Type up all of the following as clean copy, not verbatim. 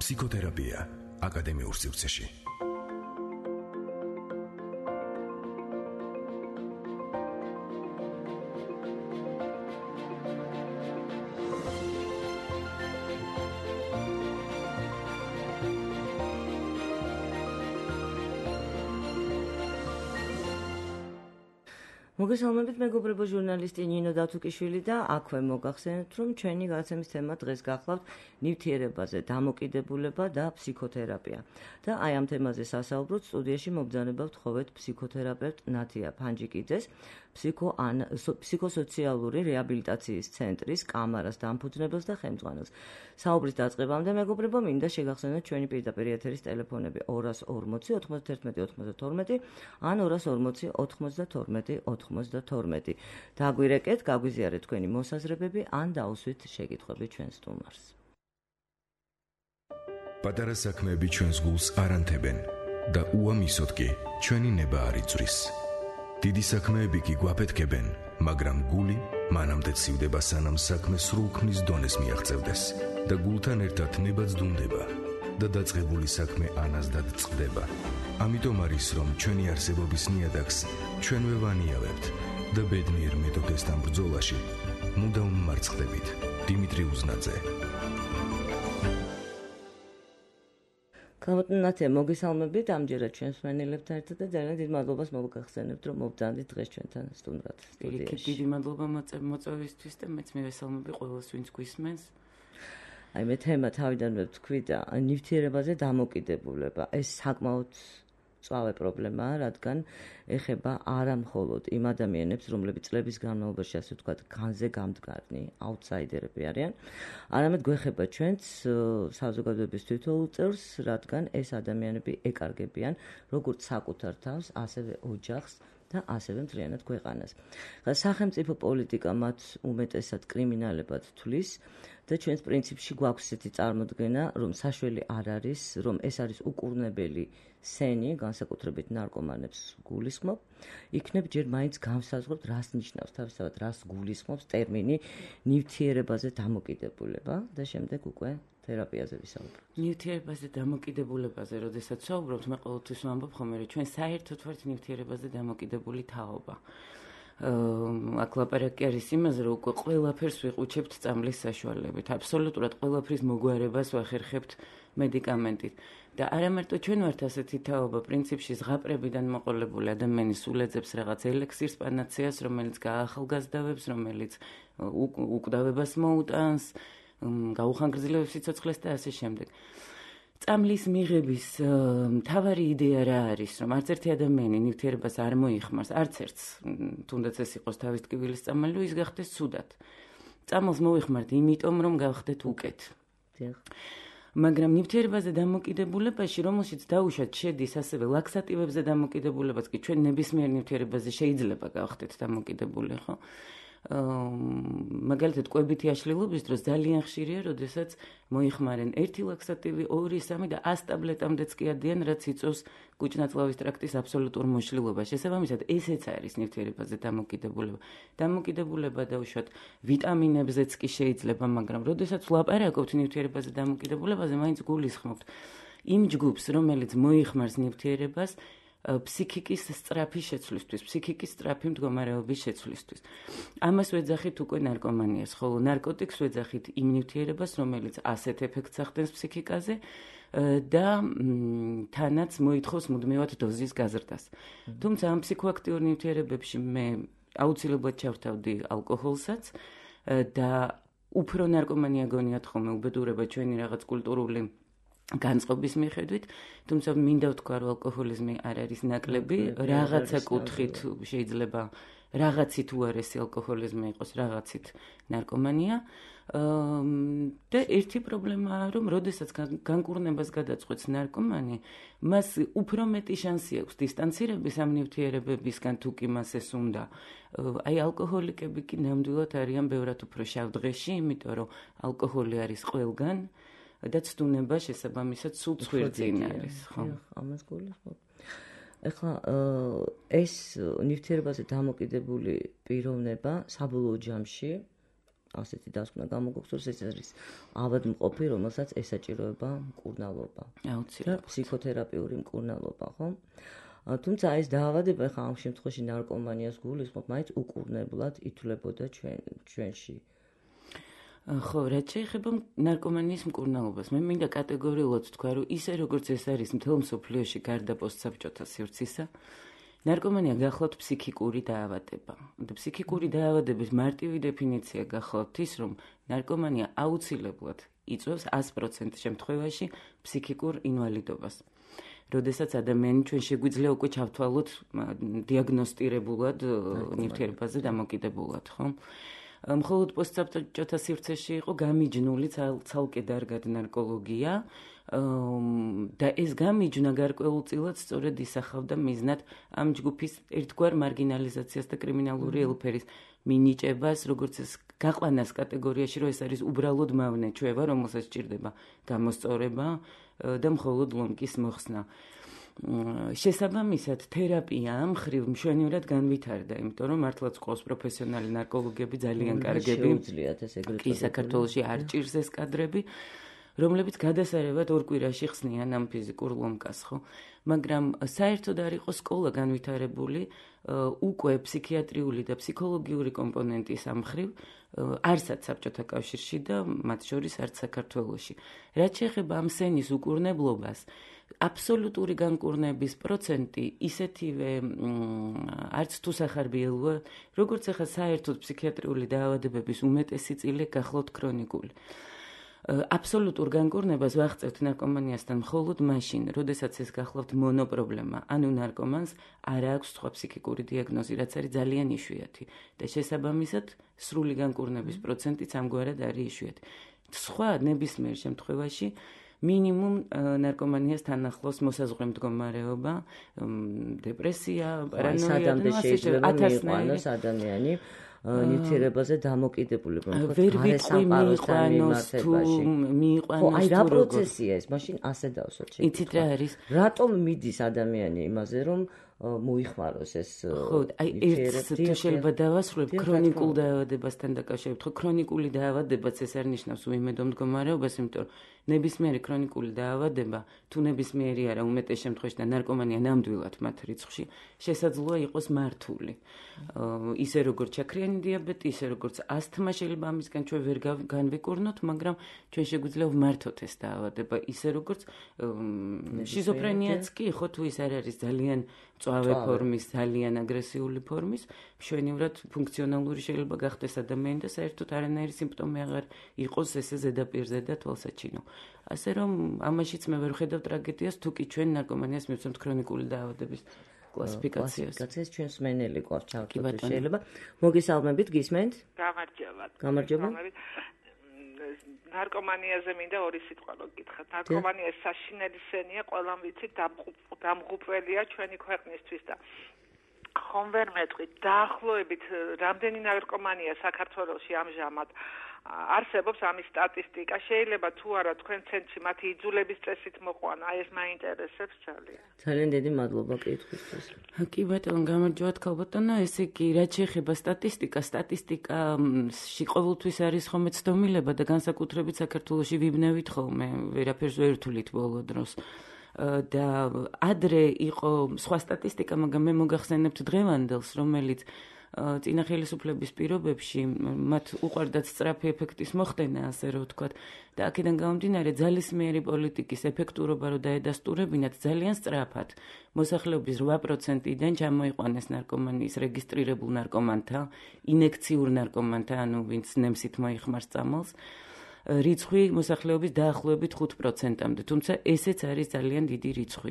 ფსიქოთერაპია აკადემიურ სივრცეში. მოგესალმებით, მეგობრებო, ჟურნალისტი ნინო დათუკიშვილი და აქვე მოგახსენებთ, რომ ჩვენი გადაცემის თემა დღეს გახლავთ ნივთიერებაზე, დამოკიდებულება და ფსიქოთერაპია. და აი ამ თემაზე სასაუბროთ სტუდიაში მობრძანებავთ ხოვეთ ფსიქოთერაპევტ ნათია ფანჯიკიძეს, ფსიქოსოციალური რეაბილიტაციის ცენტრის კამარას დამფუძნებელს და ხელმძღვანელს. საუბრის დაწყებამდე, მეგობრებო, მინდა შეგახსენოთ ჩვენი პირდაპირ ეთერის ტელეფონები 240 91 92 ან 240 92 92. დაგვირეკეთ, გაგვიზიარეთ თქვენი მოსაზრებები ან დაუსვით შეკითხვები ჩვენ სტუმარს. პატარა საქმეები ჩვენს გულს არ ანთებენ და უამისოდ კი ჩვენი ნება არ იწვრის. დიდი საქმეები კი გვაფეთქებენ, მაგრამ გული მანამდე ცივდება, სანამ საქმე სრულქმნის დონეს მიაღწევდეს და გულთან ერთად ლებაც დუნდება და დაწყებული საქმე ანაზდად წყდება. ამიტომ არის, რომ ჩვენი არსებობის ნიადაგს ჩვენვე ვანიავებთ და ბედნიერ მეთოდესთან ბრძოლაში მუდამ მარცხდებით. დიმიტრი უზნაძე. ნათია, მოგესალმებით, ამჯერად ჩვენს მსმენელებთან ერთად და ძალიან დიდ მადლობას მოგახსენებთ, რომ მობრძანდით დღეს ჩვენთან სტუმრად სტუდიაში. დიდი მადლობა მოწვევისთვის და მეც მივესალმები ყველას, ვინც გვისმენს. აი მე თემა თავიდანვე ვთქვი და ნივთიერებაზე დამოკიდებულება. ეს საკმაოდ მწვავე პრობლემაა, რადგან ეხება არა მხოლოდ იმ ადამიანებს, რომლებიც წლების განმავლობაში, ასე ვთქვათ, განზე გამდგარნი, აუტსაიდერები არიან, არამედ გვეხება ჩვენც საზოგადოების თითოეულ წევრს, რადგან ეს ადამიანები ეკარგებიან როგორც საკუთარ თავს, ასევე ოჯახს და ასევე მთლიანად ქვეყანას. სახელმწიფო პოლიტიკა მათ უმეტესად კრიმინალებად თვლის და ჩვენს პრინციპში გვაქვს ესეთი წარმოდგენა, რომ საშველი არ არის, რომ ეს არის უკურნებელი სენი, განსაკუთრებით ნარკომანებს გულისხმობ, იქნებ ჯერ მაინც განსაზღვროთ, რას ნიშნავს თავისთავად, რას გულისხმობს ტერმინი ნივთიერებაზე დამოკიდებულება და შემდეგ უკვე თერაპიაზე ვისაუბროთ. ნივთიერებაზე დამოკიდებულებაზე, როდესაც ვსაუბრობთ, მე ყოველთვის ვამბობ ხომ, რომ ჩვენ საერთოდ ვართ ნივთიერებაზე დამოკიდებული თაობა. აქ ლაპარაკი არის იმაზე, რომ უკვე ყველაფერს ვიყუჩებთ წამლის საშუალებით. აბსოლუტურად ყველაფრის მოგვარებას ვახერხებთ მედიკამენტით. და არა მარტო ჩვენ ვართ ასეთი თაობა, პრინციპში ზღაპრებიდან მოყოლებული ადამიანი სულ ეძებს რაღაც ელექსირს, პანაცეას, რომელიც გაახალგაზრდავებს, რომელიც უკვდავებას მოუტანს, გაუხანგრძლივებს სიცოცხლეს და ასე შემდეგ. წამლის მიღების მთავარი იდეა რა არის, რომ არც ერთი ადამიანი ნივთიერებას არ მოიხმარს, არც ერთს, თუნდაც ეს იყოს თავის ტკივილის წამალი, ის გახდეს ცუდად. წამალს მოიხმართ იმიტომ, რომ გავხდეთ უკეთ. მაგრამ ნივთიერებაზე დამოკიდებულებაში, რომელშიც დაუშვათ შედის ასევე ლაქსატივებზე დამოკიდებულებაც, კი ჩვენ ნებისმიერ ნივთიერებაზე შეიძლება გავხდეთ დამოკიდებული, ხო? მაგალითად, კვებითი აშლილობის დროს ძალიან ხშირია, როდესაც მოიხმარენ 1 ლაქსატივი, 2, 3 და 100 ტაბლეტამდეც კი ადიან, რაც იწვევს კუჭ-ნაწლავის ტრაქტის აბსოლუტურ მოშლილობას. შესაბამისად, ესეც არის ნივთიერებაზე დამოკიდებულება. დამოკიდებულება დაუშვათ ვიტამინებზეც კი შეიძლება, მაგრამ როდესაც ვლაპარაკობთ ნივთიერებაზე დამოკიდებულებაზე, მაინც გულისხმობთ იმ ჯგუფს, რომელიც მოიხმარს ნივთიერებას ფსიქიკის სწრაფი შეცვლისთვის, ფსიქიკის სწრაფი მდგომარეობის შეცვლისთვის. ამას ვეძახით უკვე ნარკომანიას, ხოლო ნარკოტიკს ვეძახით იმ ნივთიერებას, რომელიც ასეთ ეფექტს ახდენს ფსიქიკაზე და თანაც მოითხოვს მუდმივად დოზის გაზრდას. თუმცა ამ ფსიქოაქტიურ ნივთიერებებში მე აუცილებლად ჩავთავდი ალკოჰოლსაც და უფრო ნარკომანია გონიათ ხოლმე უბედურება ჩვენი რაღაც კულტურული განწყობის მიხედვით, თუმცა მინდა ვთქვა, რომ ალკოჰოლიზმი არ არის ნაკლები, რაღაცა კუთხით შეიძლება რაღაცით უარესი ალკოჰოლიზმი იყოს, რაღაცით ნარკომანია. და ერთი პრობლემაა, რომ როდესაც განკურნებას გადაწყვეტს ნარკომანი, მას უფრო მეტი შანსი აქვს დისტანცირების ამ ნივთიერებებისგან, თუ კი მას ეს უნდა. აი ალკოჰოლიკები კი ნამდვილად არიან ბევრად უფრო შავ დღეში, იმიტომ რომ ალკოჰოლი არის ყველგან. და ცდუნება შესაბამისად სულ ცხვირწინ არის, ხო? ამას გულისხმობ. ეხლა ეს ნივთიერებაზე დამოკიდებული პიროვნება საბოლოო ჯამში ასეთი დასკვნა გამოგოხსოვს, ეს არის ავადმყოფი, რომელსაც ესაჭიროება მკურნალობა. აუცილებლად. ფსიქოთერაპიული მკურნალობა, ხო? თუმცა ეს დაავადება ხა ამ შემთხვევაში ნარკომანიას გულისხმობ, მაინც უკურნებლად ითვლებოდა ჩვენში. ხო, რაც შეეხება ნარკომანიის მკურნალობას, მე მინდა კატეგორიულად თქვა, რომ ისე როგორც ეს არის მთელ მსოფლიოში გარდა პოსტსაბჭოთა სივრცისა, ნარკომანია გახლავთ ფსიქიკური დაავადება. ფსიქიკური დაავადების მარტივი დეფინიცია გახლავთ ის, რომ ნარკომანია აუცილებლად იწვევს 100% შემთხვევაში ფსიქიკურ ინვალიდობას. როდესაც ადამიანი ჩვენ შეგვიძლია უკვე ჩავთვალოთ დიაგნოსტირებულად ნივთიერებაზე დამოკიდებულად, ხო? მხოლოდ პოსტსაბჭოთა სივრცეში იყო გამიჯნული ცალკე დარგად ნარკოლოგია და ეს გამიჯნა გარკვეულწილად სწორედ ისახავდა მიზნად ამ ჯგუფის ერთგვარ მარგინალიზაციას და კრიმინალური ელფერის მინიჭებას, როგორც ეს გაყვანას კატეგორიაში, რომ ეს არის უბრალოდ მავნე ჩვევა, რომელსაც სჭირდება გამოსწორება და მხოლოდ ლომკის მოხსნა. შესაბამისად, თერაპია ამ ხრივ მშვენივრად განვითარდა, იმიტომ რომ მართლაც ყავს პროფესიონალი ნარკოლოგები ძალიან კარგები. კი, საქართველოში არ ჭირს ეს კადრები, რომლებიც გადასარევად 2 კვირაში ხსნიან ამ ფიზიკურ ლომკას, ხო? მაგრამ საერთოდ არ იყო სკოლა განვითარებული უკვე ფსიქიატრიული და ფსიქოლოგიური კომპონენტის ამ ხრივ, არცაც საბჭოთა კავშირში და მათ შორის არც საქართველოში. რაც შეეხება ამ სენის უკურნებლობას, აბსოლუტური განკურნების პროცენტი ისეთივე არც თუ სახარბიელოა, როგორც ახლა საერთოდ ფსიქიატრიული დაავადებების უმეტესი წილი გახლავთ ქრონიკული. აბსოლუტურ განკურნებას ვაღწევთ ნარკომანიასთან მხოლოდ მაშინ, როდესაც ეს გახლავთ მონოპრობლემა, ანუ ნარკომანს არ აქვს სხვა ფსიქიკური დიაგნოზი, რაც არის ძალიან იშვიათი და შესაბამისად სრული განკურნების პროცენტიც ამგვარად არის იშვიათი. სხვა ნებისმიერ შემთხვევაში მინიმუმ ნარკომანიას თან ახლოს მოსაზღვრე მდგომარეობა, დეპრესია, პარანოია და შეიძლება მიიყვანოს ადამიანი ნივთიერებაზე დამოკიდებული, ვერ ვიტყვი მიიყვანოს თუ მიიყვანოს. აი რა პროცესია ეს? მაშინ ასე დავსვათ შეიძლება. იცით რა არის? რატომ მიდის ადამიანი იმაზე, რომ მოიხმაროს ეს? ხო, აი ერთს თუ შეიძლება დავასრულებ ქრონიკულ დაავადებასთან დაკავშირებით. ხო, ქრონიკული დაავადებაც ეს არ ნიშნავს უიმედო მდგომარეობას, იმიტომ რომ ნებისმიერი ქრონიკული დაავადება, თუ ნებისმიერი არა, უმეტეს შემთხვევაში და ნარკომანია ნამდვილად მათ რიცხვში, შესაძლოა იყოს მართული. ისე როგორც შაქრიანი დიაბეტი, ისე როგორც ასთმა შეიძლება ამისგან ჩვენ ვერ განვიკურნოთ, მაგრამ ჩვენ შეგვიძლია ვმართოთ ეს დაავადება, ისე როგორც შიზოფრენიაც კი, ხო, თუ ის არ არის ძალიან მწვავე ფორმის, ძალიან აგრესიული ფორმის, მშვენივრად ფუნქციონალური შეიძლება გახდეს ადამიანი და საერთოდ არანაირი სიმპტომი აღარ იყოს ესე ზედაპირზე და თვალსაჩინო. ასე რომ ამაშიც მე ვერ ვხედავ ტრაგედიას, თუ კი ჩვენ ნარკომანიას მივცემთ ქრონიკული დაავადების კლასიფიკაციას. კლასიფიკაციას ჩვენს მენელი გვაქვს ჩავთვალოთ შეიძლება. მოგესალმებით, გისმენთ? გამარჯობა. ნარკომანიაზე მინდა 2 სიტყვა გითხრათ. ნარკომანია საშინელი სენია, ყველამ ვიცით, დამღუპველია ჩვენი ქვეყნისთვის და ხომ ვერ მეტყვით, დაახლოებით რამდენი ნარკომანია საქართველოში ამჟამად არსებობს ამის სტატისტიკა. შეიძლება თუ არა თქვენ ცენტრში მათი იძულების წესით მოყვანა, აი ეს მაინტერესებს ძალიან. ძალიან დიდი მადლობა კითხვისთვის. კი ბატონო, გამარჯობა თქალბატონო, ესე იგი, რაც შეეხება სტატისტიკაში ყოველთვის არის ხოლმე ცდომილება და განსაკუთრებით საქართველოში ვიბნევით ხოლმე, ვერაფერს ვერ ვთვლით ბოლო დროს. და ადრე იყო სხვა სტატისტიკა, მაგრამ მე მოგახსენებთ დღევანდელს, რომელიც წინა ხელისუფლების პირობებში მათ უყვარდათ სწრაფი ეფექტის მოხდენა, ასე რომ ვთქვათ, და აქედან გამომდინარე ძალისმიერი პოლიტიკის ეფექტურობა რო დაედასტურებინათ ძალიან სწრაფად. მოსახლეობის 8%-დან ჩამოიყვანეს ნარკომანიის რეგისტრირებულ ნარკომანთა, ინექციურ ნარკომანთა, ანუ ვინც ნემსით მოიხმარს წამალს, რიცხვი მოსახლეობის დაახლოებით 5%-მდე, თუმცა ესეც არის ძალიან დიდი რიცხვი.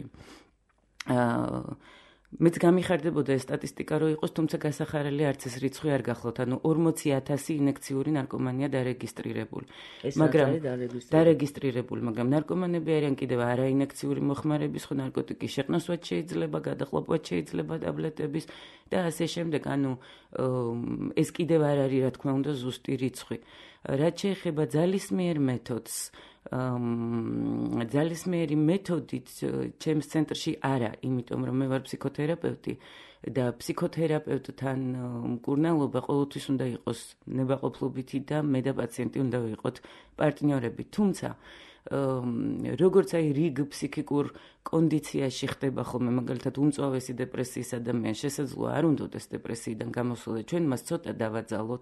მეც გამიხარდებოდა ეს სტატისტიკა რო იყოს, თუმცა გასახარელი არც ეს რიცხვი არ გახლავთ, ანუ 40,000 ინექციური ნარკომანია დარეგისტრირებული. მაგრამ დარეგისტრირებული, მაგრამ ნარკომანები არიან კიდევ არაინექციური მოხმარების, ხო ნარკოტიკის შეყნოსვაც შეიძლება, გადაყლოპვაც შეიძლება ტაბლეტების და ასე შემდეგ, ანუ ეს კიდევ არ არის, რა თქმა უნდა, ზუსტი რიცხვი. რაც შეეხება ძალისმიერ მეთოდს, ძალისმიერი მეთოდით ჩემს ცენტრში არა, იმიტომ რომ მე ვარ ფსიქოთერაპევტი და ფსიქოთერაპევტთან მკურნალობა ყოველთვის უნდა იყოს ნებაყოფლობითი და მე და პაციენტი უნდა ვიყოთ პარტნიორები. თუმცა როგორც აი რიგ ფსიქიკურ კონდიციაში ხდება ხოლმე, მაგალითად უმწვავესი დეპრესიის ადამიანს შესაძლოა არ უნდოდეს დეპრესიიდან გამოსვლა, ჩვენ მას ცოტა დავაძალოთ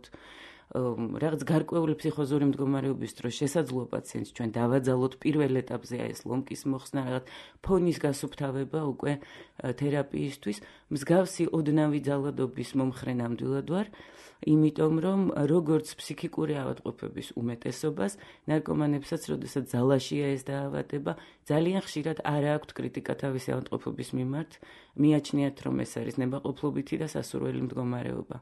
რაღაც გარკვეული ფსიქოზური მდგომარეობის დროს შესაძლოა პაციენტს ჩვენ დავაძალოთ პირველ ეტაპზე ეს ლომკის მოხსნა, რაღაც ფონის გასუფთავება უკვე თერაპიისთვის. მსგავსი ოდნავი ძალადობის მომხრე ნამდვილად ვარ, იმიტომ რომ როგორც ფსიქიკური ავადმყოფების უმეტესობას, ნარკომანებსაც, როდესაც ძალაშია ეს დაავადება, ძალიან ხშირად არ აქვთ კრიტიკა თავისი ავადმყოფობის მიმართ, მიაჩნიათ, რომ ეს არის ნებაყოფლობითი და სასურველი მდგომარეობა.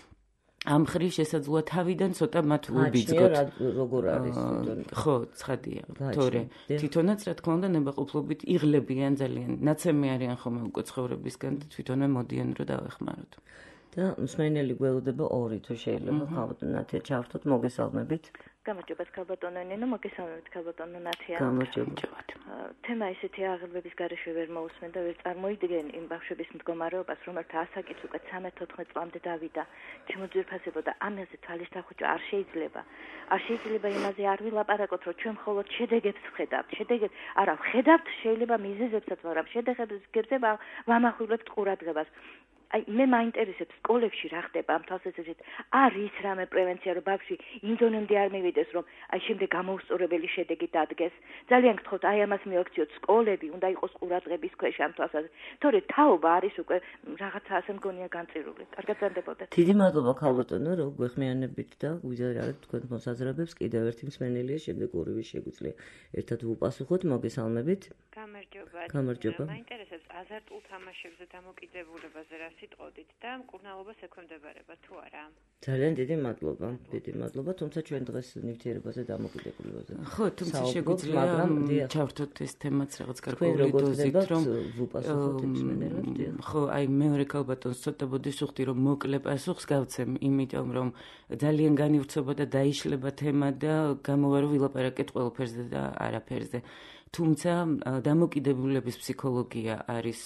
ამ ხრივ შესაძლოა თავიდან ცოტა მათ უბიძგოთ. როგორ არის თვითონ? ხო, ცხადია. თორე თვითონაც რა თქმა უნდა ნებაყოფლობით იღლებიან ძალიან. ნაცემი არიან ხოლმე უკვე ცხოვრებისგან და თვითონვე მოდიან რომ დავეხმაროთ. და მსმენელი გველოდება 2 თუ შეიძლება ხალბატონ ნათია ჩავთოთ, მოგესალმებით. გამარჯობა ქალბატონო ნინო, მოგესალმებით ქალბატონო ნათია. გამარჯობა. თემა ისეთი აღებების გარეშე ვერ მოусმენ და ვერ წარმოიდგენ იმ ბავშვების მდგომარეობას, რომელთა ასაკიც უკვე 13-14 წლამდე დავიდა. შემოძვირფასებოდა ამაზე თვალის დახუჭვა არ შეიძლება. არ შეიძლება იმაზე არ ვილაპარაკოთ, რომ ჩვენ მხოლოდ შედეგებს ვხედავთ. შედეგებს არა ვხედავთ, შეიძლება მიზეზებსაც, მაგრამ შედეგებს ვამახვილებთ ყურადღებას. აი მე მაინტერესებს სკოლებში რა ხდება ამ თვალსაზრისით. არის რამე პრევენცია, რომ ბავშვი იმ დონემდე არ მივიდეს, რომ აი შემდეგ გამოუსწორებელი შედეგი დადგეს. ძალიან გთხოვთ, აი ამას მიაქციოთ სკოლები, უნდა იყოს ყურადღების ქვეშ ამ თვალსაზრისით. თორე თაობა არის უკვე რაღაცა ასე მგონია განწირული. კარგად ზარდებოდეთ. დიდი მადლობა ქალბატონო, რომ გვეხმიანებით და გვიზარდეთ თქვენ მოსაზრებებს. კიდევ ერთი მსმენელია, შემდეგ ორივე შეგვიძლია ერთად ვუპასუხოთ. მოგესალმებით. გამარჯობა. მაინტერესებს აზარტულ თამაშებზე დამოკიდებულებაზე რა სიტყოდით და მკურნალობას ექვემდებარება თუ არა? ძალიან დიდი მადლობა. დიდი მადლობა, თუმცა ჩვენ დღეს ნივთიერებაზე დამოკიდებულებაზე. ხო, თუმცა შეგვიძლია ჩავთოთ ეს თემაც რაღაც გარკვეული დოზით, რომ ვუპასუხოთ მსმენელებს. ხო, აი მეორე ქალბატონს ცოტა ბოდის უხდი, რომ მოკლე პასუხს გავცემ, იმიტომ რომ ძალიან განივრცობა და დაიშლება თემა და გამოვარო ვილაპარაკეთ ყველაფერზე და არაფერზე. თუმცა დამოკიდებულების ფსიქოლოგია არის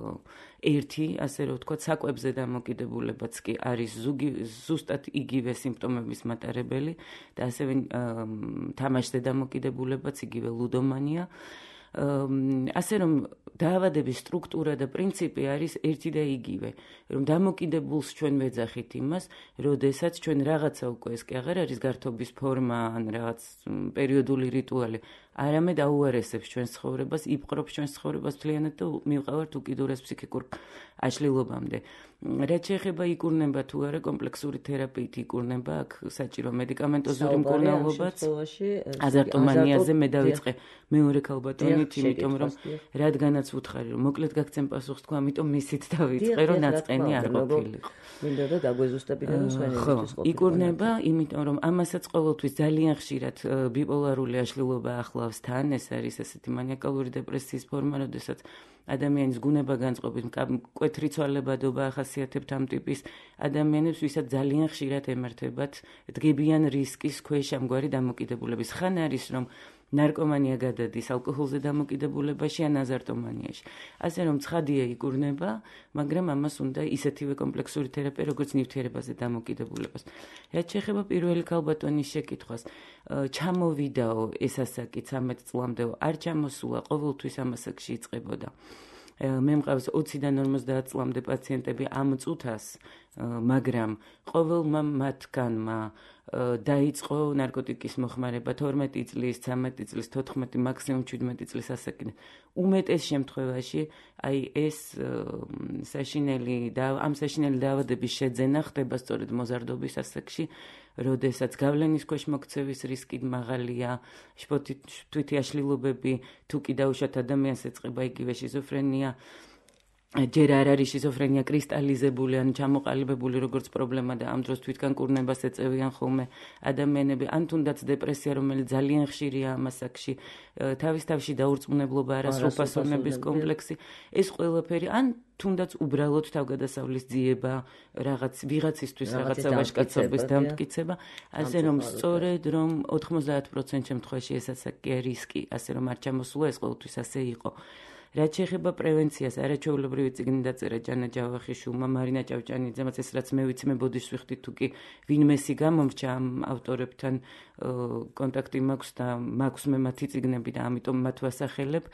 ერთი, ასე რომ ვთქვათ, საკვებზე დამოკიდებულებაც კი არის ზუსტად იგივე სიმპტომების მატარებელი და ასევე თამაშზე დამოკიდებულებაც იგივე ლუდომანია. ასე რომ დაავადების სტრუქტურა და პრინციპი არის ერთი და იგივე, რომ დამოკიდებულს ჩვენ ვეძახით იმას, როდესაც ჩვენ რაღაცა უკვე ეს კი აღარ არის გართობის ფორმა ან რაღაც პერიოდული რიტუალი, არამედ აუარესებს ჩვენს ცხოვრებას, იპყრობს ჩვენს ცხოვრებას მთლიანად და მივყავართ უკიდურეს ფსიქიკურ აშლილობამდე. რაც შეეხება იკურნება თუ არა კომპლექსური თერაპიით იკურნება, აქ საჭირო მედიკამენტოზური მკურნალობაც. აზარტომანიაზე მე დავიწყე მეორე ქალბატონით, იმიტომ რომ რადგანაც ვუთხარი, რომ მოკლედ გაგცემ პასუხს თქვა, ამიტომ მისით დავიწყე, რომ ნაწყენი არ ყოფილიყო. მინდა და დაგვეზუსტებინა მსმენელისთვის ყოფილი. იკურნება, იმიტომ რომ ამასაც ყოველთვის ძალიან ხშირად ბიპოლარული აშლილობა ახლავს თან, ეს არის ესეთი მანიაკალური დეპრესიის ფორმა, როდესაც ადამიანის გუნება განწყობით მკვეთრი ცვალებადობა ახასიათებთ ამ ტიპის ადამიანებს, ვისაც ძალიან ხშირად ემართებათ დგებიან რისკის ქვეშ ამგვარი დამოკიდებულების. ხან არის რომ ნარკომანია გადადის ალკოჰოლზე დამოკიდებულებაში ან აზარტომანიაში. ასე რომ ცხადია იკურნება, მაგრამ ამას უნდა ისეთივე კომპლექსური თერაპია, როგორც ნივთიერებაზე დამოკიდებულებას. რაც შეეხება პირველი ქალბატონის შეკითხვას, ჩამოვიდაო ეს ასაკი 13 წლამდე, არ ჩამოსულა, ყოველთვის ამ ასაკში იწყებოდა. მე მყავს 20-დან 50 წლამდე პაციენტები ამ წუთას, მაგრამ ყოველმა მათგანმა დაიწყო ნარკოტიკის მოხმარება 12 წლის, 13 წლის, 14, მაქსიმუმ 17 წლის ასაკიდან. უმეტეს შემთხვევაში აი ეს ამ საშინელი დაავადების შეძენა ხდება სწორედ მოზარდობის ასაკში, როდესაც გავლენის ქვეშ მოქცევის რისკი მაღალია, შფოთვითი აშლილობები, თუ კი დაუშვათ ადამიანს ეწყება იგივე შიზოფრენია. ჯერ არ არის შიზოფრენია კრისტალიზებული ან ჩამოყალიბებული როგორც პრობლემა და ამ დროს თვითგან კურნებას ეწევიან ხოლმე ადამიანები, ან თუნდაც დეპრესია, რომელიც ძალიან ხშირია ამ ასაკში, თავის თავში დაურწმუნებლობა, არასრულფასოვნების კომპლექსი, ეს ყველაფერი, ან თუნდაც უბრალოდ თავგადასავლის ძიება, ვიღაცისთვის რაღაცა ვაჟკაცობის დამტკიცება, ასე რომ სწორედ რომ 90% შემთხვევაში ეს ასაკია რისკი, ასე რომ არ ჩამოსულა, ეს ყოველთვის ასე იყო. რაც შეეხება პრევენციას, არაჩვეულებრივი წიგნი დაწერა ჯანა ჯავახიშვილმა, მარინა ჭავჭანიძემაც, ეს რაც მე ვიცი, მე ბოდიშს ვიხდი თუ კი ვინმესი გამომრჩა ამ ავტორებთან კონტაქტი მაქვს და მაქვს მე მათი წიგნები და ამიტომ მათ ვასახელებ.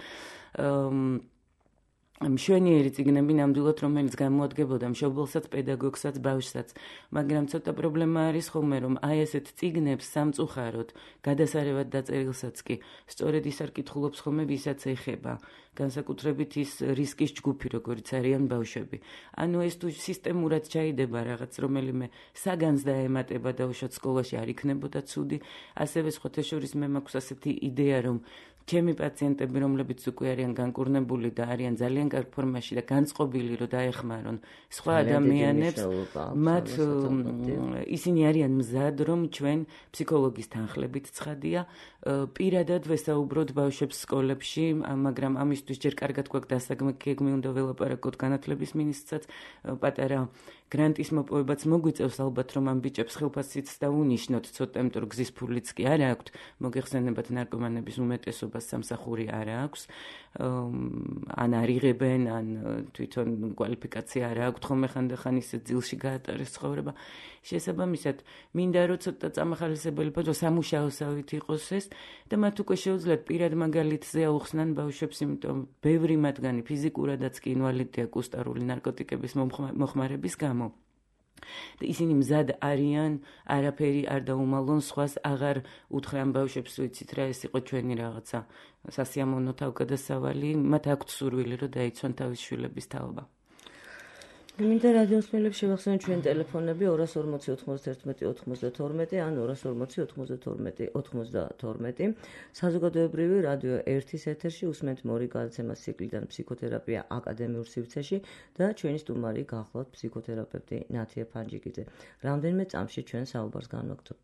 მშვენიერი წიგნები ნამდვილად, რომელიც გამოადგებოდა მშობელსაც, პედაგოგსაც, ბავშვსაც, მაგრამ ცოტა პრობლემა არის ხოლმე, რომ აი ესეთ წიგნებს სამწუხაროდ, გადასარევად დაწერილსაც კი, სწორედ ის არ კითხულობს ხოლმე, ვისაც ეხება, განსაკუთრებით ის რისკის ჯგუფი, როგორიც არიან ბავშვები. ანუ ეს თუ სისტემურად ჩაიდება რაღაც რომელიმე საგანს დაემატება და უშუალოდ სკოლაში არ იქნებოდა ცუდი, ასევე სხვათა შორის მე მაქვს ასეთი იდეა, რომ ჩემი პაციენტები, რომლებიც უკვე არიან განკურნებული და არიან ძალიან კარგ ფორმაში და განწყობილი, რომ დაეხმარონ სხვა ადამიანებს, მათ ისინი არიან მზად, რომ ჩვენ ფსიქოლოგის თანხლებით ცხადია, პირადად ვესაუბროთ ბავშვებს სკოლებში, მაგრამ ამისთვის ჯერ კარგად გვაქვს დასაგეგმი უნდა ველაპარაკოთ განათლების მინისტრსაც, პატარა გრანტის მოპოვებაც მოგვიწევს ალბათ, რომ ამ ბიჭებს ხელფასიც დაუნიშნოთ, ცოტა, იმიტომ რომ გზის ფულიც კი არ აქვთ, მოგეხსენებათ ნარკომანების უმეტესობას სამსახური არ აქვს, ან არ იღებენ, ან თვითონ კვალიფიკაცია არ აქვთ, ხოლმე ხანდახან ისე ძილში გაატარეს ცხოვრება. შესაბამისად, მინდა რომ ცოტა წამახალისებელი პატრო სამუშაოსავით იყოს ეს და მათ უკვე შეუძლიათ პირად მაგალითზე აუხსნან ბავშვებს, იმიტომ ბევრი მათგანი ფიზიკურადაც კი ინვალიდია კუსტარული ნარკოტიკების მოხმარების გამო. და ისინი მზად არიან, არაფერი არ დაუმალონ, სხვას აღარ უთხრან ბავშვებს, ვიცით რა, ეს იყო ჩვენი რაღაცა სასიამოვნო თავგადასავალი, მათ აქვთ სურვილი, რომ დაიცვან თავის შვილების თაობა. მინდა რადიოსმელებს შევახსენოთ ჩვენ ტელეფონები 240 91 92 ან 240 92 92. საზოგადოებრივი რადიო 1-ის ეთერში უსმენთ მორიგ გადაცემას ციკლიდან ფსიქოთერაპია აკადემიურ სივრცეში და ჩვენი სტუმარი გახლავთ ფსიქოთერაპევტი ნათია ფანჯიკიძე. რამდენიმე წამში ჩვენ საუბარს განვაგრძობთ.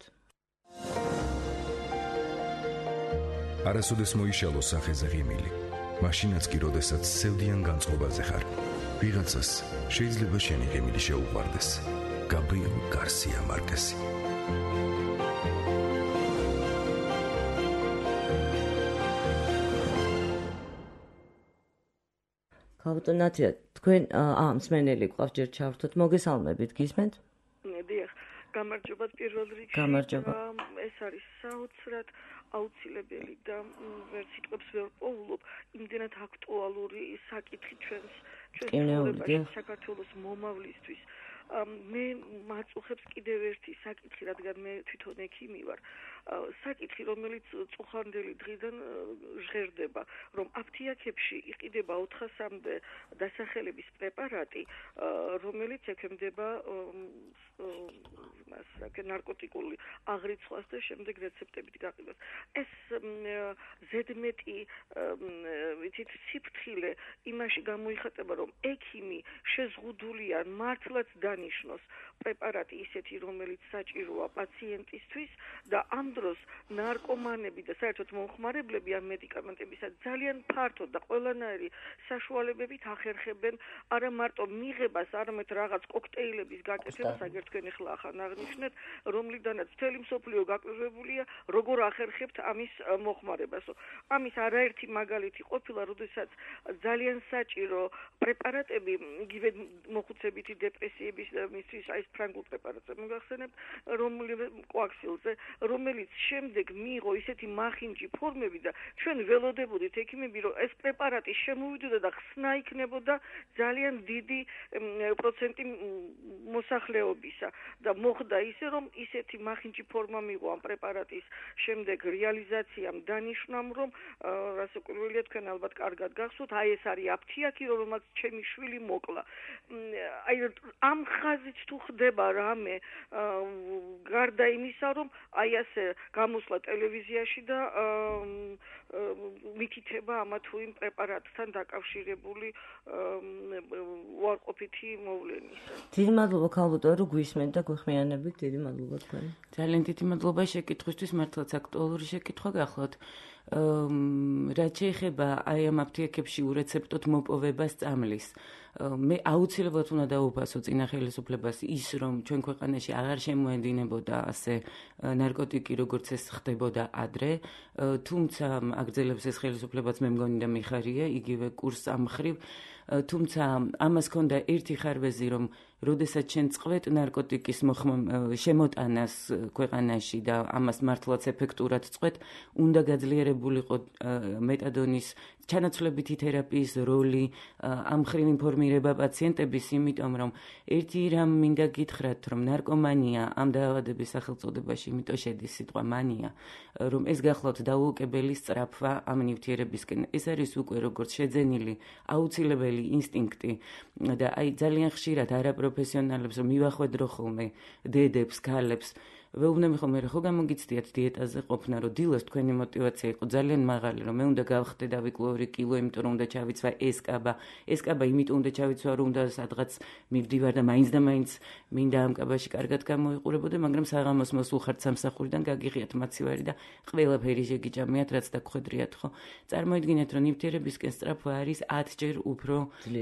არასოდეს მოიშალო სახეზე ღიმილი, მაშინაც კი როდესაც სევდიან განწყობაზე ხარ. ვიღაცას შეიძლება შენი ღიმილი შეუყვარდეს. გაბრიელ გარსია მარკესი. ქალბატონ ნათია, თქვენ მსმენელი გვყავს, ჯერ ჩავრთოთ, მოგესალმებით, გისმენთ? დიახ, გამარჯობა პირველ რიგში. გამარჯობა. ეს არის საოცრად აუცილებელი და ვერ სიტყვებს ვერ პოულობ, იმდენად აქტუალური საკითხი ჩვენს ცხოვრებაში, საქართველოს მომავლისთვის. მე მაწუხებს კიდევ ერთი საკითხი, რადგან მე თვითონ ექიმი ვარ. საკითხი, რომელიც წუხანდელი დღიდან ჟღერდება, რომ აფთიაქებში იყიდება 400-მდე დასახელების პრეპარატი, რომელიც ექვემდება ნარკოტიკული აღრიცხვას და შემდეგ რეცეპტებით გაყიდვას. ეს ზედმეტი ვიცით სიფრთხილე იმაში გამოიხატება, რომ ექიმი შეზღუდულია მართლაც დანიშნოს პრეპარატი ისეთი, რომელიც საჭიროა პაციენტისთვის და ამ დროს ნარკომანები და საერთოდ მომხმარებლები ამ მედიკამენტებისა ძალიან ფართოდ და ყველანაირი საშუალებებით ახერხებენ არა მარტო მიღებას, არამედ რაღაც კოქტეილების გაკეთებას, აგერ თქვენ ახლა ახან აღნიშნეთ, რომლიდანაც მთელი მსოფლიო გაკვირვებულია, როგორ ახერხებთ ამის მოხმარებას. ამის არაერთი მაგალითი ყოფილა, როდესაც ძალიან საჭირო პრეპარატები, იგივე მოხუცებითი დეპრესიების მისთვის აი ეს ფრანგულ პრეპარატზე მოგახსენებთ, კოაქსილზე, რომელიც შემდეგ მიიღო ისეთი მახინჯი ფორმები და ჩვენ ველოდებოდით ექიმები, რომ ეს პრეპარატი შემოვიდოდა და ხსნა იქნებოდა ძალიან დიდი პროცენტი მოსახლეობისა და მოხდა ისე, რომ ისეთი მახინჯი ფორმა მიიღო ამ პრეპარატის შემდეგ რეალიზაციამ დანიშნამ, რომ რასაკვირველია, თქვენ ალბათ კარგად გახსოვთ, აი ეს არის აფთიაქი, რომელმაც ჩემი შვილი მოკლა. აი ამ ხაზით თუ ხდება რამე, გარდა იმისა, რომ აი ასე გამოსვლა ტელევიზიაში და მითითება ამა თუ იმ პრეპარატთან დაკავშირებული უარყოფითი მოვლენისა. დიდი მადლობა ქალბატონო, რომ გვისმენთ და გვეხმიანებით. დიდი მადლობა თქვენ. ძალიან დიდი მადლობა შეკითხვისთვის, მართლაც აქტუალური შეკითხვა გახლავთ. რაც შეეხება აი ამ აფთიაქებში ურეცეპტოდ მოპოვებას წამლის მე აუცილებლად უნდა დაუფასო წინა ხელისუფლებას ის რომ ჩვენ ქვეყანაში აღარ შემოედინებოდა ასე ნარკოტიკი როგორც ეს ხდებოდა ადრე თუმცა აგრძელებს ეს ხელისუფლებაც მე მგონი და მიხარია იგივე კურსს ამხრივ თუმცა ამას ჰქონდა ერთი ხარვეზი რომ როდესაც ჩვენ წყვეთ ნარკოტიკის შემოტანას ქვეყანაში და ამას მართლაც ეფექტურად წყვეთ უნდა გაძლიერებულიყო მეტადონის ჩანაცვლებითი თერაპიის როლი ამ ხრივ ინფორმირება პაციენტების იმიტომ რომ ერთი რამ მინდა გითხრათ რომ ნარკომანია ამ დაავადების სახელწოდებაში იმიტომ შედის სიტყვა მანია რომ ეს გახლავთ დაუოკებელი სწრაფვა ამ ნივთიერებისკენ ეს არის უკვე როგორც შეძენილი აუცილებელი ინსტინქტი და აი ძალიან ხშირად არაპროფესიონალებს რომ მივახვედრო ხოლმე დედებს ქალებს ვეუბნები ხოლმე რომ ხო გამოგიცდიათ დიეტაზე ყოფნა რომ დილას თქვენი мотиваცია იყო ძალიან მაღალი რომ მე უნდა გავხდე დავიკლო 2 კილო იმიტომ რომ უნდა ჩავიცვა ეს კაბა იმიტომ უნდა ჩავიცვა რომ უნდა სადღაც მივდივარ და მაინც მინდა ამ კაბაში კარგად გამოიყურებოდე მაგრამ საღამოს მოსულ ხართ სამსახურიდან გაგიღიათ მაცივარი და ყველაფერი შეგიჭამიათ რაც დაგხვედრიათ ხო წარმოიდგინეთ რომ ნივთიერებისკენ სწრაფვა არის 10 ჯერ უფრო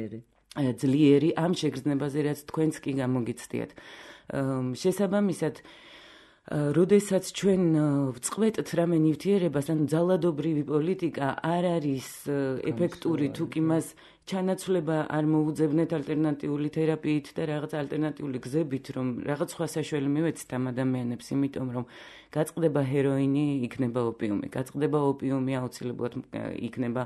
ძლიერი ამ შეგრძნებაზე რაც თქვენც კი გამოგიცდიათ შესაბამისად როდესაც ჩვენ ვწყვეტთ რამე ნივთიერებას ან ძალადობრივი პოლიტიკა არ არის ეფექტური თუ კი მას ჩანაცვლება არ მოუძებნეთ ალტერნატიული თერაპიით და რაღაც ალტერნატიული გზებით რომ რაღაც სხვა საშუალება მივეცით ამ ადამიანებს იმიტომ რომ გაწყდება ჰეროინი იქნება ოპიუმი გაწყდება ოპიუმი აუცილებლად იქნება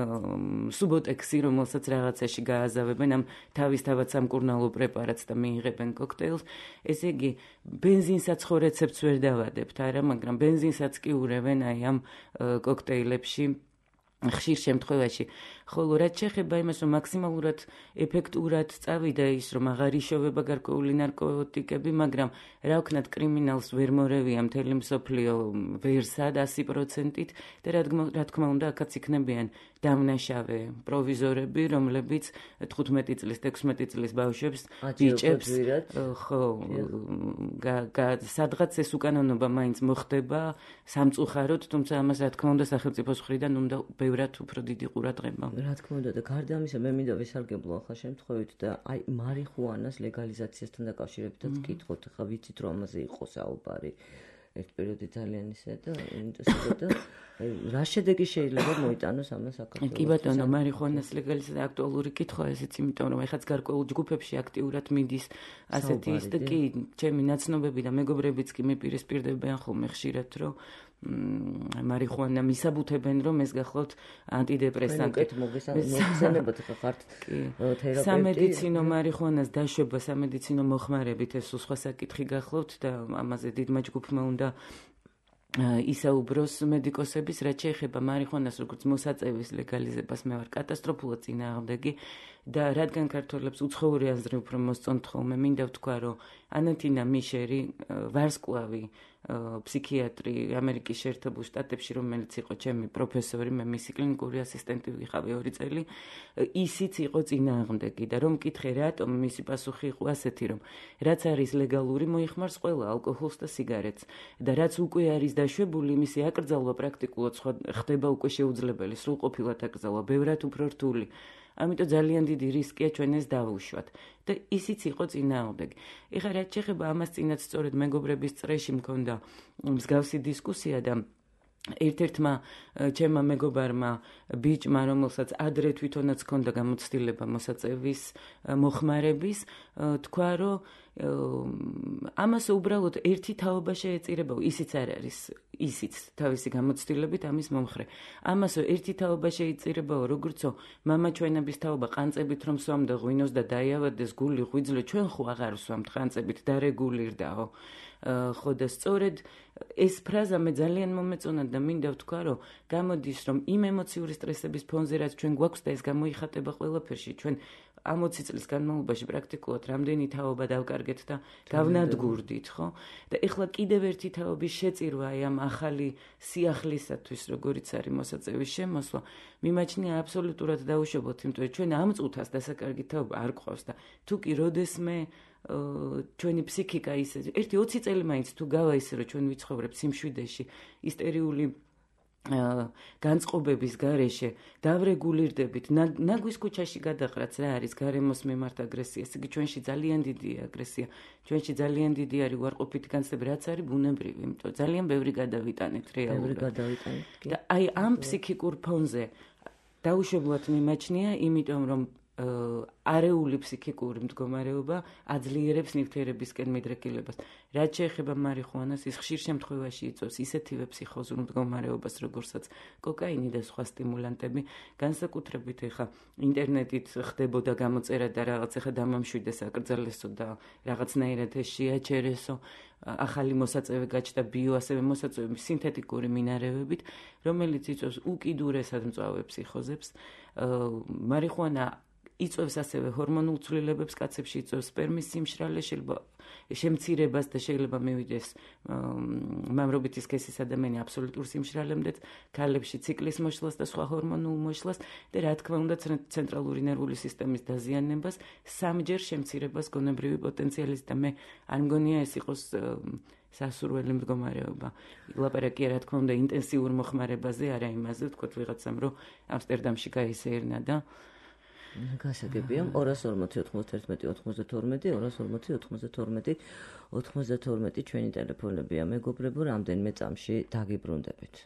სუბოტექსი რომელსაც რაღაცაში გააზავებენ ამ თავისთავად სამკურნალო პრეპარატს და მიიღებენ კოქტეილს ესე იგი ბენზინსაც ხო რეცეპტს ვერ დავადებთ არა მაგრამ ბენზინსაც კი ურევენ აი ამ კოქტეილებში ხშირ შემთხვევაში ხოლო რაც შეეხება იმას რომ მაქსიმალურად ეფექტურად წავიდა ის რომ აღარ იშოვება გარკვეული ნარკოტიკები მაგრამ რა ვქნათ კრიმინალს ვერ მორევია მთელი მსოფლიო ვერსად 100%-ით და რა თქმა უნდა აქაც იქნებიან დამნაშავე პროვიზორები რომლებიც 15 წლის 16 წლის ბავშვებს ბიჭებს ხო სადღაც ეს უკანონობა მაინც მოხდება სამწუხაროდ თუმცა ამას რა თქმა უნდა სახელმწიფოს მხრიდან უნდა ბევრად უფრო დიდი ყურადღება რა თქმა უნდა და გარდა ამისა მე მინდა ვისარგებლო ახლა შემთხვევით და აი მარიხუანას ლეგალიზაციასთან დაკავშირებითაც ვკითხოთ ხა ვიცით რომ ამაზე იყო საუბარი ერთ პერიოდში ძალიან ისე და ინტერესებდა რა შედეგი შეიძლება მოიტანოს ამას საქართველოს კი ბატონო მარიხუანას ლეგალიზაცია აქტუალური კითხვა ესეც იმიტომ რომ ეხაც გარკვეულ ჯგუფებში აქტიურად მიდის ასეთი ის და კი ჩემი ნაცნობები და მეგობრებიც კი მეპირისპირდებიან ხოლმე ხშირად რომ მარიხუანა მისაბუთებენ რომ ეს გახლავთ ანტიდეპრესანტი მოგესალმებით ხართ თერაპევტი სამედიცინო მარიხუანას დაშვება სამედიცინო მოხმარებით ეს სხვა საკითხი გახლავთ და ამაზე დიდმა ჯგუფმა უნდა ისაუბროს მედიკოსების რაც შეეხება მარიხუანას როგორც მოსაწევის ლეგალიზებას მე ვარ კატასტროფულად წინააღმდეგი და რადგან ქართველებს უცხოური აზრი უფრო მოსწონთ ხოლმე მინდა ვთქვა რომ ანათინა მიშერი ვარსკვლავი ფსიქიატრი ამერიკის შეერთებულ შტატებში რომელიც იყო ჩემი პროფესორი მე მისი კლინიკური ასისტენტი ვიყავი 2 წელი ისიც იყო წინააღმდეგი და რომ მკითხე რატომ მისი პასუხი იყო ასეთი რომ რაც არის ლეგალური მოიხმარს ყველა ალკოჰოლს და სიგარეტს და რაც უკვე არის დაშვებული მისი აკრძალვა პრაქტიკულად ხდება უკვე შეუძლებელი სრულყოფილად აკრძალვა ბევრად უფრო რთული ამიტომ ძალიან დიდი რისკია ჩვენ ეს დავუშვათ და ისიც იყო წინააღმდეგი. ეხლა რაც შეეხება ამას წინაც სწორედ მეგობრების წრეში მქონდა მსგავსი დისკუსია და ერთ-ერთმა ჩემმა მეგობარმა ბიჭმა რომელსაც ადრე თვითონაც ჰქონდა გამოცდილება მოსაწევის მოხმარების თქვა რომ ამას უბრალოდ ერთი თაობა შეეწირება ისიც არ არის ისიც თავისი გამოცდილებით ამის მომხრე ამას ერთი თაობა შეეწირებაო როგორცო მამა ჩვენების თაობა ყანწებით რომ სვამდა ღვინოს და დაიავადეს გული ღვიძლო ჩვენ ხო აღარ ვსვამთ ყანწებით დარეგულირდაო ხო და სწორედ ეს ფრაზა მე ძალიან მომეწონა და მინდა ვთქვა რომ გამოდის რომ იმ ემოციური სტრესების ფონზე რაც ჩვენ გვაქვს და ეს გამოიხატება ყველაფერში ჩვენ ამ 20 წლის განმავლობაში პრაქტიკულად რამდენი თაობა დავკარგეთ და გავნადგურდით ხო და ეხლა კიდევ ერთი თაობის შეწირვა აი ამ ახალი სიახლისათვის როგორიც არის მოსაწევის შემოსვლა მიმაჩნია აბსოლუტურად დაუშვებოთ იმიტომ ჩვენ ამ წუთას დასაკარგი თაობა არ გვყავს და თუ კი როდესმე ჩვენი ფსიქიკა ისე ერთი 20 წელი მაინც თუ გავა ისე რომ ჩვენ ვიცხოვრებთ სიმშვიდეში ისტერიული განწყობების გარეშე დავრეგულირდებით, ნაგვის ქუჩაში გადახრაც რა არის გარემოს მიმართ აგრესია, ესე იგი ჩვენში ძალიან დიდია აგრესია, ჩვენში ძალიან დიდი არის უარყოფითი განცდები, რაც არის ბუნებრივი, იმიტომ ძალიან ბევრი გადავიტანეთ რეალურად. და აი ამ ფსიქიკურ ფონზე დაუშვებლად მიმაჩნია, იმიტომ რომ არეული ფსიქიკური მდგომარეობა აძლიერებს ნივთიერებისკენ მიდრეკილებას. რაც შეეხება მარიხუანას, ის ხშირ შემთხვევაში იწვევს ისეთივე ფსიქოზურ მდგომარეობას, როგორცაც კოკაინი და სხვა სტიმულანტები, განსაკუთრებით ეხა ინტერნეტით ხდებოდა გამოწერა და რაღაც ეხა დამამშვიდეს აკრძალესო და რაღაცნაირად ეს შეაჩერესო, ახალი მოსაწევი გაჩნდა ბიო, ასევე მოსაწევი სინთეტიკური მინარევებით, რომელიც იწვევს უკიდურესად მწვავე ფსიქოზებს. მარიხუანა იწვევს ასევე ჰორმონულ ცვლილებებს კაცებში, იწვევს სპერმის სიმშრალეს შემცირებას და შეიძლება მივიდეს მამრობითი სქესის ადამიანი აბსოლუტურ სიმშრალემდეც, ქალებში ციკლის მოშლას და სხვა ჰორმონულ მოშლას და რა თქმა უნდა ცენტრალური ნერვული სისტემის დაზიანებას, სამჯერ შემცირებას გონებრივი პოტენციალის და მე არ მგონია ეს იყოს სასურველი მდგომარეობა. ლაპარაკია რა თქმა უნდა ინტენსიურ მოხმარებაზე, არა იმაზე, ვთქვათ ვიღაცამ რომ ამსტერდამში გაისერნა და გასაგებია 240 91 92 240 92 92 ჩვენი ტელეფონებია მეგობრებო, რამდენიმე წამში დაგიბრუნდებით.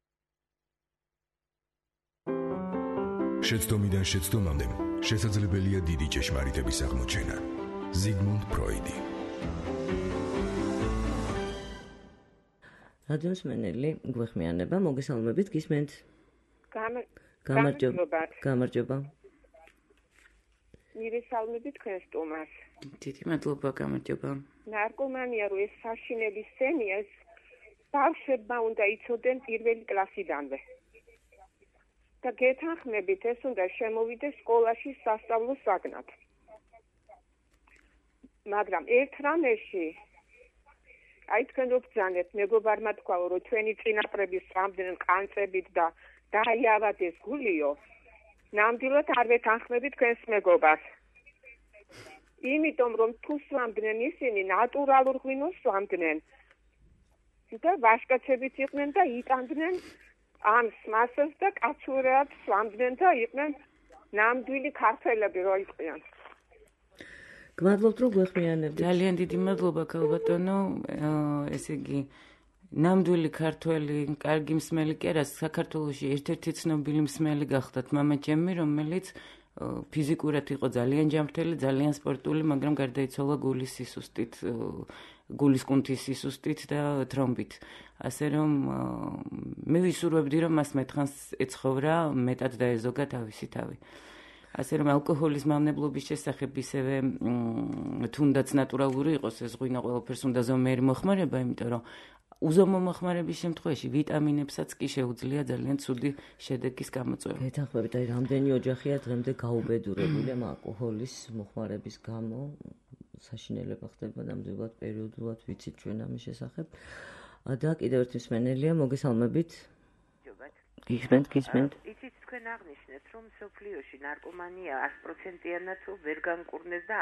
შეცდომიდან შეცდომამდე შესაძლებელია დიდი ჭეშმარიტების აღმოჩენა. ზიგმუნდ ფროიდი. რადიოს მენელი გვეხმიანება, მოგესალმებით, გისმენთ? გამარჯობა. მირესალმები თქვენ სტუმარს. დიდი მადლობა, გამარჯობა. ნარკომანია რო ეს საშინელი სცენია, ეს ბავშვებმა უნდა იცოდნენ პირველი კლასიდანვე. და გეთანხმებით ეს უნდა შემოვიდეს სკოლაში სასწავლო საგნად. მაგრამ ერთ რამეში აი თქვენ რო ბრძანეთ, მეგობარმა თქვა რომ ჩვენი წინაპრების რამდენ ყანწებით და დაიავადეს გულიო. ნამდვილად არ ვეთანხმები თქვენს მეგობარს. იმიტომ რომ თუ სვამდნენ ისინი ნატურალურ ღვინოს სვამდნენ. და ვაშკაცებით იყვნენ და იტანდნენ ამ მასას და კაცურად სვამდნენ და იყვნენ ნამდვილი ქართველები რო იყვნენ. გმადლობთ რომ გვეხმიანებთ. ძალიან დიდი მადლობა ქალბატონო, ესე იგი ნამდვილი ქართველი, კარგი მსმელი კი არა, საქართველოში ერთ-ერთი ცნობილი მსმელი გახდათ მამა ჩემი, რომელიც ფიზიკურად იყო ძალიან ჯანმრთელი, ძალიან სპორტული, მაგრამ გარდაიცვალა გულის სისუსტით, გულის კუნთის სისუსტით და თრომბით. ასე რომ მე ვისურვებდი რომ მას მეთხანს ეცხოვრა, მეტად დაეზოგა თავისი თავი. ასე რომ ალკოჰოლის მავნებლობის შესახებ ისევე თუნდაც ნატურალური იყოს ეს ღვინო, ყველაფერს უნდა ზომიერი მოხმარება, იმიტომ რომ უზომო მოხმარების შემთხვევაში ვიტამინებსაც კი შეუძლია ძალიან ცუდი შედეგის გამოწვევა. გეთანხმებით, აი რამდენი ოჯახია დღემდე გაუბედურებული ამ ალკოჰოლის მოხმარების გამო, საშინელება ხდება ნამდვილად პერიოდულად, ვიცით ჩვენ ამის შესახებ. და კიდევ ერთი მსმენელია, მოგესალმებით. გისმენთ. იცით თქვენ აღნიშნეთ, რომ სოფლიოში ნარკომანია 100%-იანად ვერ განკურნეს და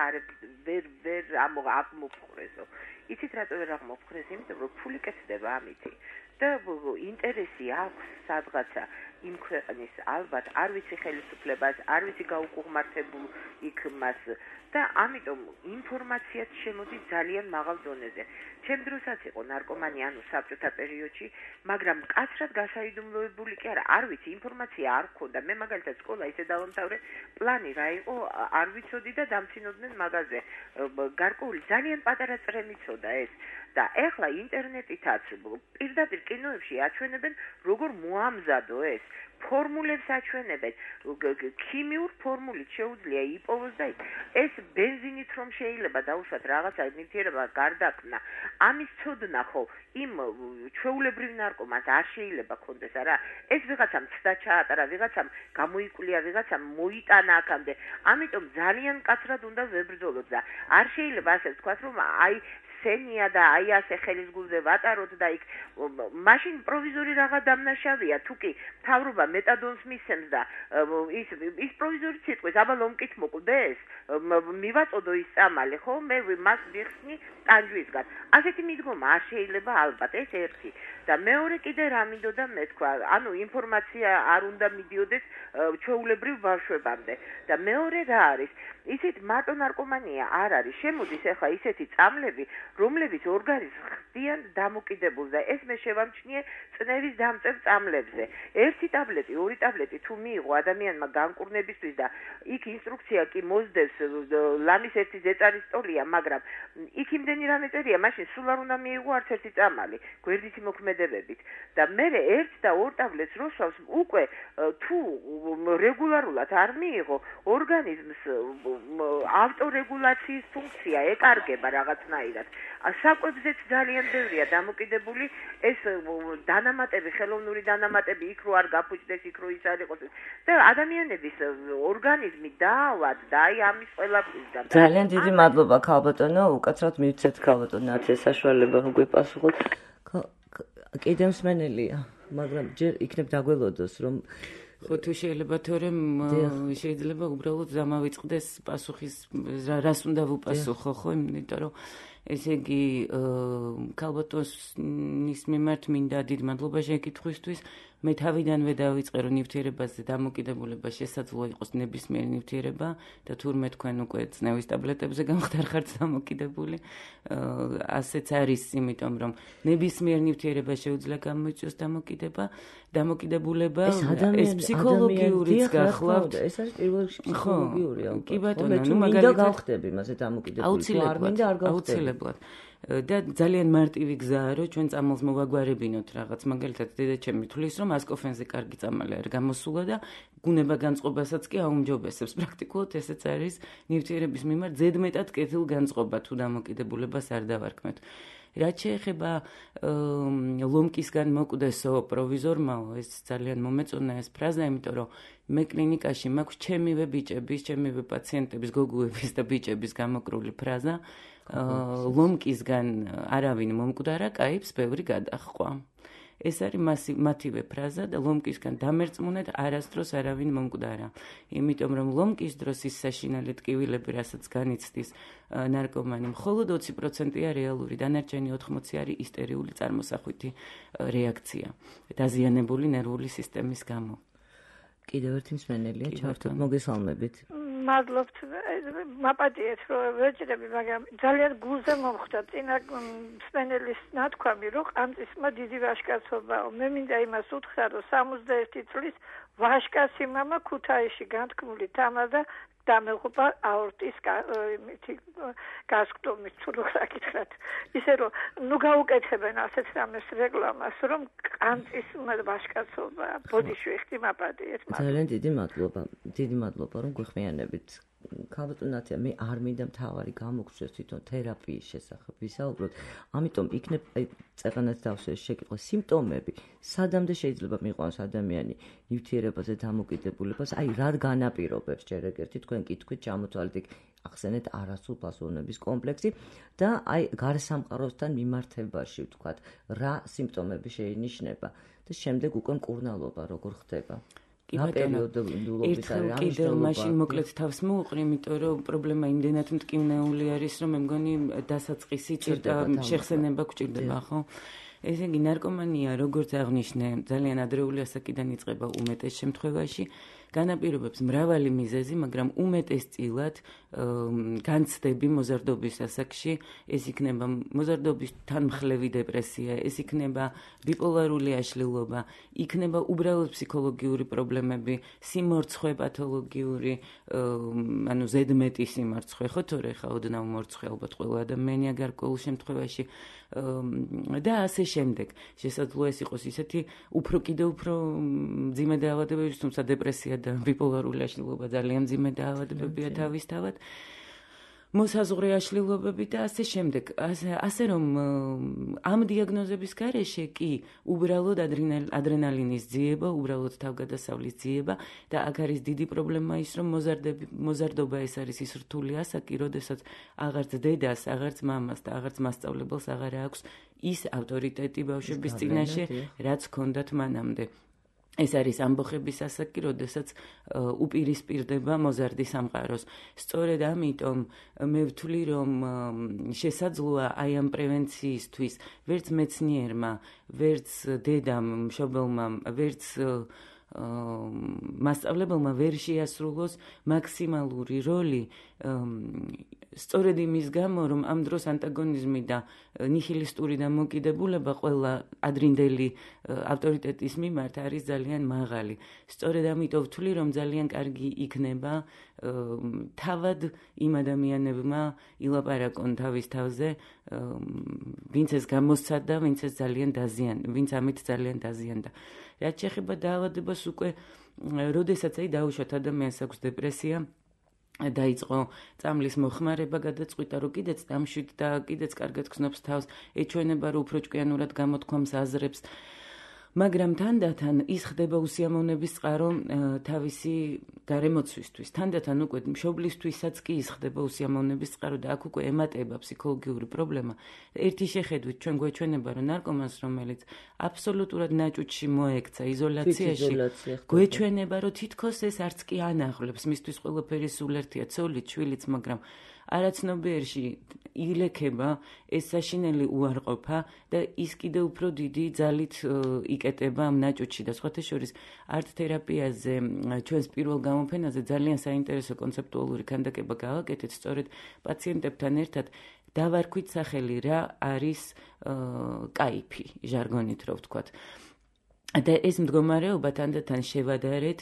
ვერ აღმოფხვრესო. იცით რატო ვერ აღმოფხვრეს? იმიტომ რომ ფული კეთდება ამითი. და ინტერესი აქვს სადღაცა იმ ქვეყნის ალბათ არ ვიცი ხელისუფლებას, არ ვიცი გაუკუღმართებულ იქ მას და ამიტომ ინფორმაციაც შემოდის ძალიან მაღალ დონეზე. ჩემ დროსაც იყო ნარკომანია, ანუ საბჭოთა პერიოდში, მაგრამ კაცრად გასაიდუმლოებული კი არა, არ ვიცი, ინფორმაცია არ მქონდა. მე მაგალითად სკოლა ისე დავამთავრე, პლანი რა იყო, არ ვიცოდი და დამცინოდნენ მაგაზე. გარკვეული ძალიან პატარა წრე მიცოდა ეს. და ეხლა ინტერნეტითაც პირდაპირ კინოებში აჩვენებენ როგორ მოამზადო ეს ფორმულებს აჩვენებენ ქიმიურ ფორმულით შეუძლია იპოვოს და ეს ბენზინით რომ შეიძლება დაუშვათ რაღაცა ნივთიერება გარდაქმნა ამის ცოდნა ხო იმ ჩვეულებრივ ნარკომანს არ შეიძლება კონდეს არა ეს ვიღაცამ ცდა ჩაატარა ვიღაცამ გამოიკვლია ვიღაცამ მოიტანა აქამდე ამიტომ ძალიან კაცრად უნდა ვებრძოლოთ და არ შეიძლება ასე ვთქვათ რომ აი სენია და აი ასე ხელის გულზე ვატაროთ და იქ მაშინ პროვიზორი რაღა დამნაშავეა თუ კი მთავრობა მეტადონს მისცემს და ის პროვიზორი ციტყვის აბა ლომკით მოკვდეს მივაწოდო ის წამალი ხო მე მას ვიხსნი ტანჯვისგან ასეთი მიდგომა არ შეიძლება ალბათ ეს ერთი და მეორე კიდე რა მინდოდა მე თქვა ანუ ინფორმაცია არ უნდა მიდიოდეს ჩვეულებრივ ბავშვებამდე და მეორე რა არის ისეთ მარტო ნარკომანია არ არის შემოდის ახლა ისეთი წამლები რომლებიც ორგანიზმს ხდიან დამოკიდებულს და ეს მე შევამჩნიე წნევის დამწევ წამლებზე ერთი ტაბლეტი ორი ტაბლეტი თუ მიიღო ადამიანმა განკურნებისთვის და იქ ინსტრუქცია კი მოსდევს ლამის ერთი ზეწარის ტოლია მაგრამ იქ იმდენი რამე წერია მაშინ სულ არ უნდა მიიღო არც ერთი წამალი გვერდითი მოქმედებებით და მე ერთ და ორ ტაბლეტს როსვავს უკვე თუ რეგულარულად არ მიიღო ორგანიზმს ავტორეგულაციის ფუნქცია ეკარგება რაღაცნაირად. საკვებზეც ძალიან ბევრია დამოკიდებული ეს დანამატები, ხელოვნური დანამატები იქ რო არ გაფუჭდეს, იქ რო ის არ იყოს და ადამიანების ორგანიზმი დაავად და აი ამის ყველაფრისგან. ძალიან დიდი მადლობა ქალბატონო, უკაცრავად მივცეთ ქალბატონო, ათე საშუალება გვიპასუხოთ. კიდევ მსმენელია, მაგრამ ჯერ იქნებ დაგველოდოს რომ ხო თუ შეიძლება თორემ შეიძლება უბრალოდ დამავიწყდეს პასუხის რას უნდა ვუპასუხო ხო იმიტომ რომ ესე იგი ქალბატონის მიმართ მინდა დიდ მადლობა შეკითხვისთვის მე თავიდანვე დავიწყე რომ ნივთიერებაზე დამოკიდებულება შესაძლოა იყოს ნებისმიერი ნივთიერება და თურმე თქვენ უკვე წნევის ტაბლეტებზე გამხდარხართ დამოკიდებული ასეც არის იმიტომ რომ ნებისმიერ ნივთიერება შეუძლია გამოიწვიოს დამოკიდებულება ეს ფსიქოლოგიურიც გახლავთ ეს არის პირველ რიგში ფსიქოლოგიური ალბათ კი ბატონო ნუ მაგალითად გავხდები მასე დამოკიდებული აუცილებლად და ძალიან მარტივი გზაა რომ ჩვენ წამალს მოვაგვარებინოთ რაღაც მაგალითად დედაჩემი თulis რომ ასკოფენზე კარგი წამალი არ გამოსულა და გუნება განწყობასაც კი აუმჯობესებს პრაქტიკულად ესეც არის ნივთიერების მიმართ ზედმეტად კეთილ განწყობა თუ დამოკიდებულებას არ დავარქმევთ რაც შეეხება ლომკისგან მოკვდესო პროვიზორმაო ეს ძალიან მომეწონა ეს ფრაზა იმიტომ რომ მე კლინიკაში მაქვს ჩემივე ბიჭების ჩემივე პაციენტების გოგუების და ბიჭების გამოკრული ფრაზა ლომკისგან არავინ მომკვდარა, კაიფს ბევრი გადაჰყვა. ეს არის მათივე ფრაზა და ლომკისგან დამერწმუნეთ არასდროს არავინ მომკვდარა. იმიტომ რომ ლომკის დროს ის საშინელი ტკივილები, რასაც განიცდის ნარკომანი, მხოლოდ 20%-ია რეალური, დანარჩენი 80% არის ისტერიული წარმოსახვითი რეაქცია, დაზიანებული ნერვული სისტემის გამო. კიდევ ერთი მსმენელია, ჩართოთ მოგესალმებით. მადლობთ მაპატიეთ რომ ვეჭრები მაგრამ ძალიან გულზე მომხვდა წინა მსმენელის ნათქვამი რომ ყამწისმა დიდი ვაჟკაცობაო მე მინდა იმას უთხრა რომ 61 წლის ვაჟკაცი მამა ქუთაისში განთქმული თამა და დამეღუპა აორტის გასკდომით თუ რა გითხრათ ისე რომ ნუ გაუკეთებენ ასეთ რამეს რეკლამას რომ ყამწისმა ვაჟკაცობა ბოდიშვი ხთი მაპატიეთ ძალიან დიდი მადლობა რომ გვეხმიანებით ქალბატონათია მე არ მინდა მთავარი გამოგცეს თვითონ თერაპიის შესახებ ვისაუბროთ ამიტომ იქნებ წეღანაც დავსვეს შეკითხვა სიმპტომები სადამდე შეიძლება მიყვანოს ადამიანი ნივთიერებაზე დამოკიდებულებას აი რა განაპირობებს ჯერ ეგერთი თქვენ კითხვით ჩამოთვალეთ ახსენეთ არასრულ ფასოვნების კომპლექსი და აი გარსამყაროსთან მიმართებაში ვთქვათ რა სიმპტომები შეინიშნება და შემდეგ უკვე მკურნალობა როგორ ხდება კიდევ მაშინ მოკლედ თავს მოუყრი, იმიტომ რომ პრობლემა იმდენად მტკივნეული არის, რომ მე მგონი დასაწყისი ცოტა შეხსენება გვჭირდება, ხო? ესე იგი ნარკომანია, როგორც აღნიშნე, ძალიან ადრეული ასაკიდან იწყება უმეტეს შემთხვევაში. განაპირობებს მრავალი მიზეზი, მაგრამ უმეტესწილად განცდები მოზარდობის ასაკში, ეს იქნება მოზარდობის თანმხლევი დეპრესია, ეს იქნება ბიპოლარული აშლილობა, იქნება უბრალოდ ფსიქოლოგიური პრობლემები, სიმორცხვე პათოლოგიური, ანუ ზედმეტი სიმორცხვე, ხო თორე ხა ოდნავ მორცხვე ალბათ ყველა ადამიანი გარკვეულ შემთხვევაში და ასე შემდეგ. შესაძლოა ეს იყოს ისეთი უფრო მძიმე დაავადებები, თუმცა დეპრესია და ბიპოლარული აშლილობა ძალიან მძიმე დაავადებებია თავისთავად. მოსაზღვრე აშლილობები და ასე შემდეგ. ასე რომ ამ დიაგნოზების გარეშე კი უბრალოდ ადრენალინის ძიება, უბრალოდ თავგადასავლის ძიება და აქ არის დიდი პრობლემა ის, რომ მოზარდობა ეს არის ის რთული ასაკი, როდესაც აღარც დედას, აღარც მამას და აღარც მასწავლებელს აღარ აქვს ის ავტორიტეტი ბავშვების წინაშე, რაც ჰქონდათ მანამდე. ეს არის ამბოხების ასაკი, როდესაც უპირისპირდება მოზარდი სამყაროს. სწორედ ამიტომ მე ვთვლი, რომ შესაძლოა აი ამ პრევენციისთვის ვერც მეცნიერმა, ვერც დედამ, მშობელმა, ვერც მასწავლებელმა ვერ შეასრულოს მაქსიმალური როლი სწორედ იმის გამო, რომ ამ დროს ანტაგონიზმი და ნიჰილისტური დამოკიდებულება ყველა ადრინდელი ავტორიტეტის მიმართ არის ძალიან მაღალი. სწორედ ამიტომ ვთვლი, რომ ძალიან კარგი იქნება თავად იმ ადამიანებმა ილაპარაკონ თავის თავზე, ვინც ეს გამოსცადა, ვინც ამით ძალიან დაზიანდა. რაც შეეხება დაავადებას, უკვე როდესაც დაუშვათ ადამიანს აქვს დეპრესია, დაიწყო წამლის მოხმარება, გადაწყვიტა, რომ კიდეც დამშვიდ და კიდეც კარგად გრძნობს თავს, ეჩვენება, რომ უფრო ჭკვიანურად გამოთქვამს აზრებს. მაგრამ თანდათან ის ხდება უსიამოვნების წყარო თავისი გარემოცვისთვის. თანდათან უკვე მშობლისთვისაც კი ის ხდება უსიამოვნების წყარო და აქ უკვე ემატება ფსიქოლოგიური პრობლემა. ერთი შეხედვით ჩვენ გვეჩვენება, რომ ნარკომანს, რომელიც აბსოლუტურად ნაჭუჭში მოექცა იზოლაციაში, გვეჩვენება, რომ თითქოს ეს არც კი ანაღლებს, მისთვის ყველაფერი სულ ერთია, ცოლით, შვილიც, მაგრამ არაცნობიერში ილექება ეს საშინელი უარყოფა და ის კიდე უფრო დიდი ძალით იკეტება ამ ნაჭუჭში და სხვათა შორის არტ თერაპიაზე, ჩვენს პირველ გამოფენაზე ძალიან საინტერესო კონცეპტუალური ქანდაკება გავაკეთეთ, სწორედ პაციენტებთან ერთად დავარქვით სახელი რა არის კაიფი, ჟარგონით რო ვთქვათ. და ეს მდგომარეობა თანდათან შევადარეთ,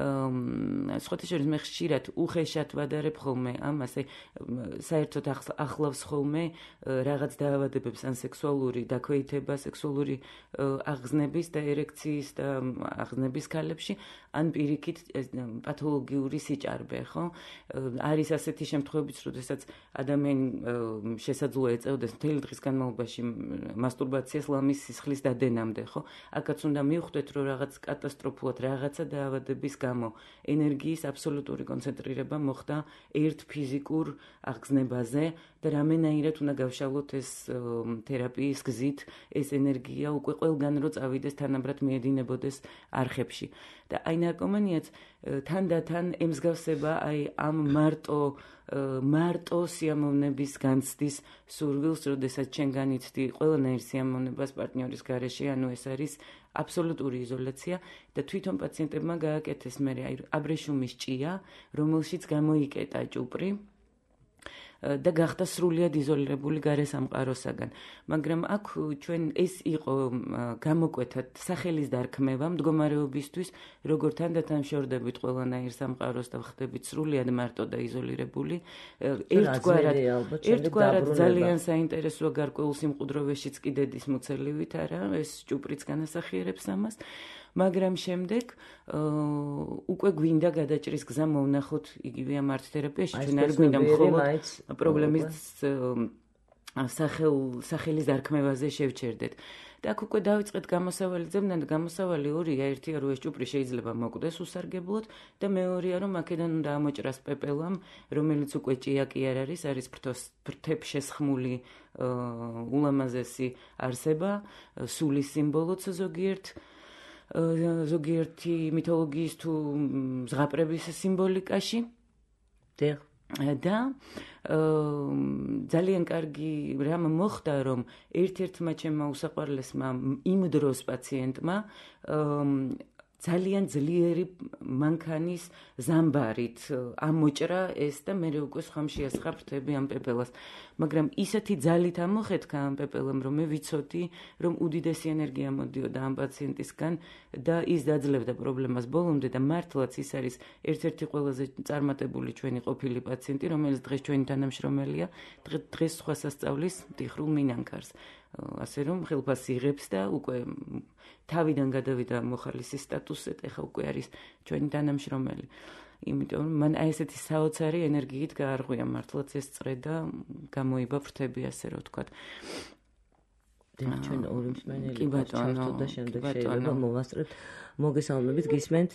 სხვათა შორის მე ხშირად უხეშად ვადარებ ხოლმე ამას, საერთოდ ახლავს ხოლმე რაღაც დაავადებებს, ან სექსუალური დაქვეითება, სექსუალური აღგზნების და ერექციის და აღგზნების ქალებში, ან პირიქით პათოლოგიური სიჭარბე, ხო? არის ასეთი შემთხვევებიც, როდესაც ადამიანი შესაძლოა ეწეოდეს მთელი დღის განმავლობაში მასტურბაციას ლამის სისხლის დადენამდე, ხო? აქაც უნდა მივხვდეთ, რომ რაღაც კატასტროფულად რაღაცა დაავადების გამო ენერგიის აბსოლუტური კონცენტრირება მოხდა ერთ ფიზიკურ აღგზნებაზე და რამენაირად უნდა გავშალოთ ეს თერაპიის გზით, ეს ენერგია უკვე ყველგან რო წავიდეს, თანაბრად მიედინებოდეს არხებში. და აი ნარკომანიაც თანდათან ემსგავსება აი ამ მარტო სიამოვნების განცდის სურვილს, როდესაც ჩვენ განიცდი ყველანაირ სიამოვნებას პარტნიორის გარეშე, ანუ ეს არის აბსოლუტური იზოლაცია და თვითონ პაციენტებმა გააკეთეს მე აბრეშუმის ჭია, რომელშიც გამოიკეტა ჭუპრი და გახდა სრულიად იზოლირებული გარე სამყაროსაგან. მაგრამ აქ ჩვენ ეს იყო გამოკვეთა სახელის დარქმევა მდგომარეობისთვის, როგორ თანდათან შორდებით ყველანაირ სამყაროს და ხდებით სრულიად მარტო და იზოლირებული. ერთგვარად ძალიან საინტერესოა გარკვეულ სიმყუდროვეშიც კი დედის მუცელივით არა, ეს ჭუპრიც განასახიერებს ამას. მაგრამ შემდეგ უკვე გვინდა გადაჭრის გზა მოვნახოთ იგივე ამ არტ თერაპიაში, ჩვენ არ გვინდა მხოლოდ პრობლემის სახელის დარქმევაზე შევჩერდეთ. და აქ უკვე დავიწყეთ გამოსავალი ძებნა და გამოსავალი ორია, ერთია რომ ეს ჭუპრი შეიძლება მოკვდეს უსარგებლოდ და მეორეა რომ აქედან უნდა ამოჭრას პეპელამ, რომელიც უკვე ჭია კი არ არის ფრთებშესხმული ულამაზესი არსება, სულის სიმბოლოც ზოგიერთი მითოლოგიის თუ ზღაპრების სიმბოლიკაში. და ძალიან კარგი რამ მოხდა, რომ ერთ-ერთმა ჩემმა უსაყვარლესმა იმ დროს პაციენტმა ძალიან ძლიერი მანქანის ზამბარით ამოჭრა ეს და მე უკვე სხვა შეასხა ფრთები ამ პეპელას. მაგრამ ისეთი ძალით ამოხეთქა ამ პეპელამ, რომ მე ვიცოდი, რომ უდიდესი ენერგია მოდიოდა ამ პაციენტისგან და ის დაძლევდა პრობლემას ბოლომდე და მართლაც ის არის ერთ-ერთი ყველაზე წარმატებული ჩვენი ყოფილი პაციენტი, რომელიც დღეს ჩვენი თანამშრომელია, დღეს სხვა სასწავლის დიხრულ მინანქარს. ასე რომ ხელფასს იღებს და უკვე თავიდან გადავიდა მოხალისის სტატუსზე, ეხლა უკვე არის ჩვენი თანამშრომელი. იმიტომ რომ მან აი ესეთი საოცარი ენერგიით გაარღვია მართლაც ეს წრე და გამოიბა ფრთები, ასე რომ ვთქვათ. ჩვენ ორი მსმენელი გვაქვს და შემდეგ შეიძლება მოვასწრებთ. მოგესალმებით, გისმენთ?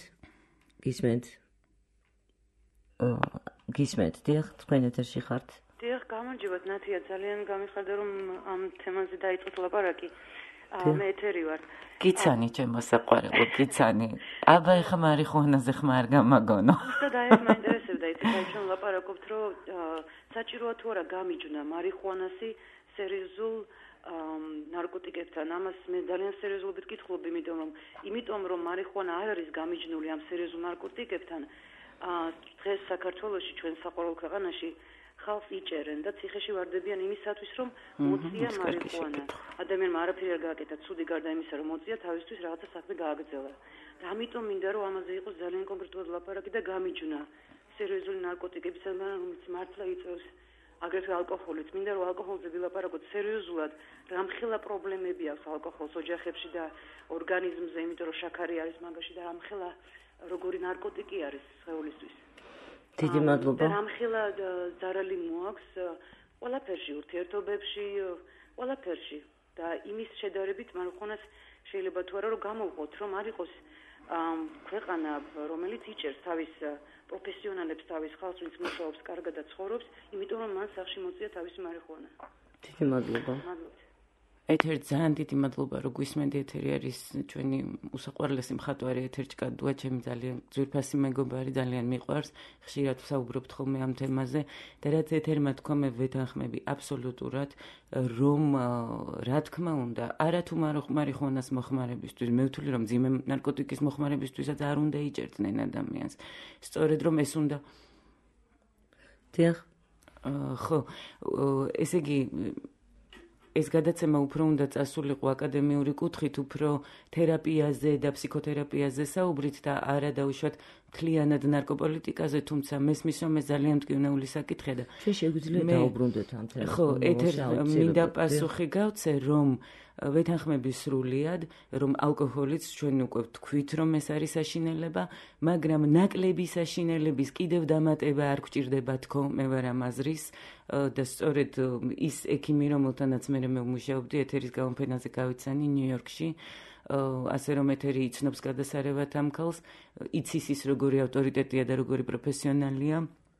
გისმენთ, დიახ, თქვენ ეთერში ხართ. დიახ, გამარჯობათ, ნათია, ძალიან გამიხარდა რომ ამ თემაზე დაიწყოთ ლაპარაკი. მე ეთერი ვარ. გიცანი ჩემო საყვარელო, გიცანი. აბა ეხა მარიხუანაზე ხმა არ გამაგონო. უბრალოდ აი ეს მაინტერესებდა, იცით, ჩვენ ლაპარაკობთ, რომ საჭიროა თუ არა გამიჯვნა მარიხუანასი სერიოზულ ნარკოტიკებთან. ამას მე ძალიან სერიოზულად გითხულობ, იმიტომ რომ მარიხუანა არ არის გამიჯნული ამ სერიოზულ ნარკოტიკებთან. დღეს საქართველოში ჩვენ საყვარელ ქვეყანაში ხალხს იჭერენ და ციხეში ვარდებიან იმისათვის, რომ მოწია მარიხუანა. ადამიანმა არაფერი არ გააკეთა, ცუდი გარდა იმისა, რომ მოწია, თავისთვის რაღაცა საქმე გააგრძელა. და ამიტომ მინდა რომ ამაზე იყოს ძალიან კონკრეტულად ლაპარაკი და გამიჯვნა სერიოზული ნარკოტიკების, რომელიც მართლა იწვევს აგრეთვე ალკოჰოლიც. მინდა რომ ალკოჰოლზე ვილაპარაკოთ სერიოზულად, რამხელა პრობლემები აქვს ალკოჰოლს ოჯახებში და ორგანიზმზე, იმიტომ რომ შაქარი არის მაგაში და რამხელა როგორი ნარკოტიკი არის სხეულისთვის. დიდი მადლობა. რამხელა ზარალი მოაქვს ყველაფერში, ურთიერთობებში, ყველაფერში და იმის შედარებით მარიხუანას შეიძლება თუ არა რომ გამოვყოთ, რომ არ იყოს ქვეყანა, რომელიც იჭერს თავის პროფესიონალებს, თავის ხალხს, ვინც მუშაობს კარგად და ცხოვრობს, იმიტომ რომ მან სახში მოწია თავისი მარიხუანა. დიდი მადლობა. ეთერი ძალიან დიდი მადლობა, რომ გვისმენთ. ეთერი არის ჩვენი უსაყვარლესი მხატვარი, ეთერჭკადუა, ჩემი ძალიან ძვირფასი მეგობარი, ძალიან მიყვარს. ხშირად ვსაუბრობთ ხოლმე ამ თემაზე და რაც ეთერმა თქვა, მე ვეთანხმები აბსოლუტურად, რომ რა თქმა უნდა, არა თუ მარიხუანას მოხმარებისთვის, მე ვთვლი რომ ძიმე ნარკოტიკის მოხმარებისთვისაც არ უნდა იჭერდნენ ადამიანს. სწორედ რომ ეს უნდა დიახ. ხო, ესე იგი ეს გადაცემა უფრო უნდა წასულიყო აკადემიური კუთხით, უფრო თერაპიაზე და ფსიქოთერაპიაზე საუბრით და არა დაუშვათ მთლიანად ნარკოპოლიტიკაზე, თუმცა მესმის რომ ეს ძალიან მტკივნეული საკითხია და შეგვიძლია დაუბრუნდეთ ამ თემას. ხო, მინდა პასუხი გავცე, რომ ვეთანხმები სრულიად, რომ ალკოჰოლიც ჩვენ უკვე ვთქვით, რომ ეს არის საშინელება, მაგრამ ნაკლები საშინელების კიდევ დამატება არ გვჭირდება თქო, მე ვარ ამ აზრის და სწორედ ის ექიმი, რომელთანაც მე ვმუშაობდი, ეთერის გამოფენაზე გავიცანი ნიუ-იორკში, ასე რომ ეთერი იცნობს გადასარევად ამ ქალს, იცის ის როგორი ავტორიტეტია და როგორი პროფესიონალია.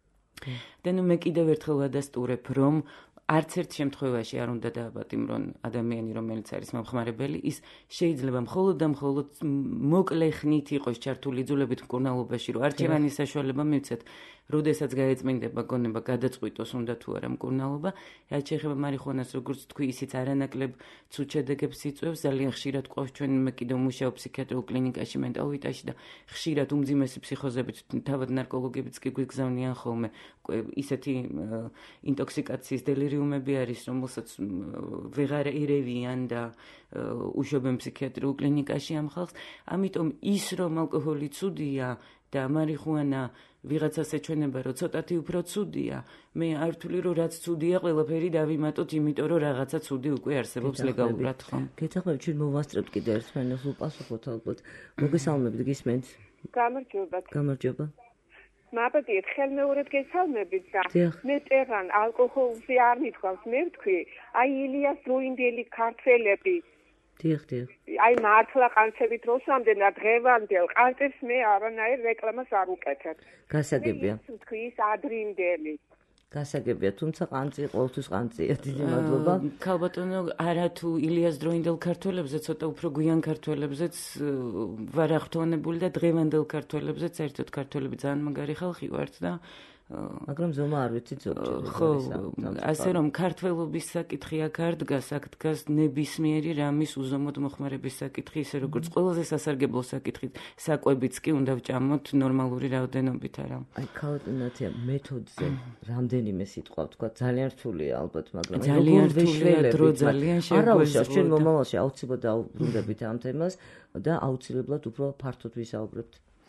და ნუ მე კიდევ ერთხელ ვადასტურებ, რომ არც ერთ შემთხვევაში არ უნდა დააბატიმრონ ადამიანი, რომელიც არის მომხმარებელი, ის შეიძლება მხოლოდ და მხოლოდ მოკლე ხნით იყოს ჩართული იძულებით მკურნალობაში, რომ არჩევანის საშუალება მივცეთ, როდესაც გაეწმინდება გონება გადაწყვიტოს უნდა თუ არა მკურნალობა. რაც შეეხება მარიხუანას, როგორც თქვი, ისიც არანაკლებ ცუდ შედეგებს იწვევს. ძალიან ხშირად ყავს ჩვენ მე კიდევ მუშაობ ფსიქიატრიულ კლინიკაში მენტალიტაში და ხშირად უმძიმესი ფსიქოზებით თავად ნარკოლოგებიც კი გვიგზავნიან ხოლმე. ისეთი ინტოქსიკაციის დელირიუმები არის, რომელსაც ვეღარ ერევიან და უშვებენ ფსიქიატრიულ კლინიკაში ამ ხალხს. ამიტომ ის რომ ალკოჰოლი ცუდია და მარიხუანა ვიღაცას ეჩვენება, რომ ცოტათი უფრო ცუდია, მე არ ვთვლი, რომ რაც ცუდია, ყველაფერი დავიმატოთ, იმიტომ რომ რაღაცა ცუდი უკვე არსებობს ლეგალურად, ხო? გეთახმებით, ჩვენ მოვასწრებთ კიდე ერთმანეთს, უპასუხოთ ალბათ. მოგესალმებით, გისმენთ? გამარჯობათ. გამარჯობა. მაპატიეთ, ხელმეორედ გესალმებით და მე წერან ალკოჰოლზე არ მithქვავს, მე ვთქვი, აი ილიას დროინდელი ქართველები. დიახ. აი მართლა ყანწებით როსამდე და დღევანდელ ყანწებს მე არანაირ რეკლამას არ უკეთებ. გასაგებია. ვთქვი ის ადრინდელი. გასაგებია, თუმცა ყანწი ყოველთვის ყანწია. დიდი მადლობა. ქალბატონო, არა თუ ილიას დროინდელ ქართველებზე, ცოტა უფრო გვიან ქართველებზეც ვარ აღფრთოვანებული და დღევანდელ ქართველებზეც საერთოდ ქართველები ძალიან მაგარი ხალხი ვართ და მაგრამ ზომა არ ვიცი ზოგჯერ. ხო, ასე რომ ქართველობის საკითხი აქ არ დგას, აქ დგას ნებისმიერი რამის უზომოდ მოხმარების საკითხი, ისე როგორც ყველაზე სასარგებლო საკითხი, საკვებიც კი უნდა ვჭამოთ ნორმალური რაოდენობით არა. აი ქალბატონათია მეთოდზე რამდენიმე სიტყვა ვთქვა, ძალიან რთულია ალბათ, მაგრამ ძალიან რთულია, დრო ძალიან შეგვეძლო. ჩვენ მომავალში აუცილებლად დაუბრუნდებით ამ თემას და აუცილებლად უფრო ფართოდ ვისაუბრებთ.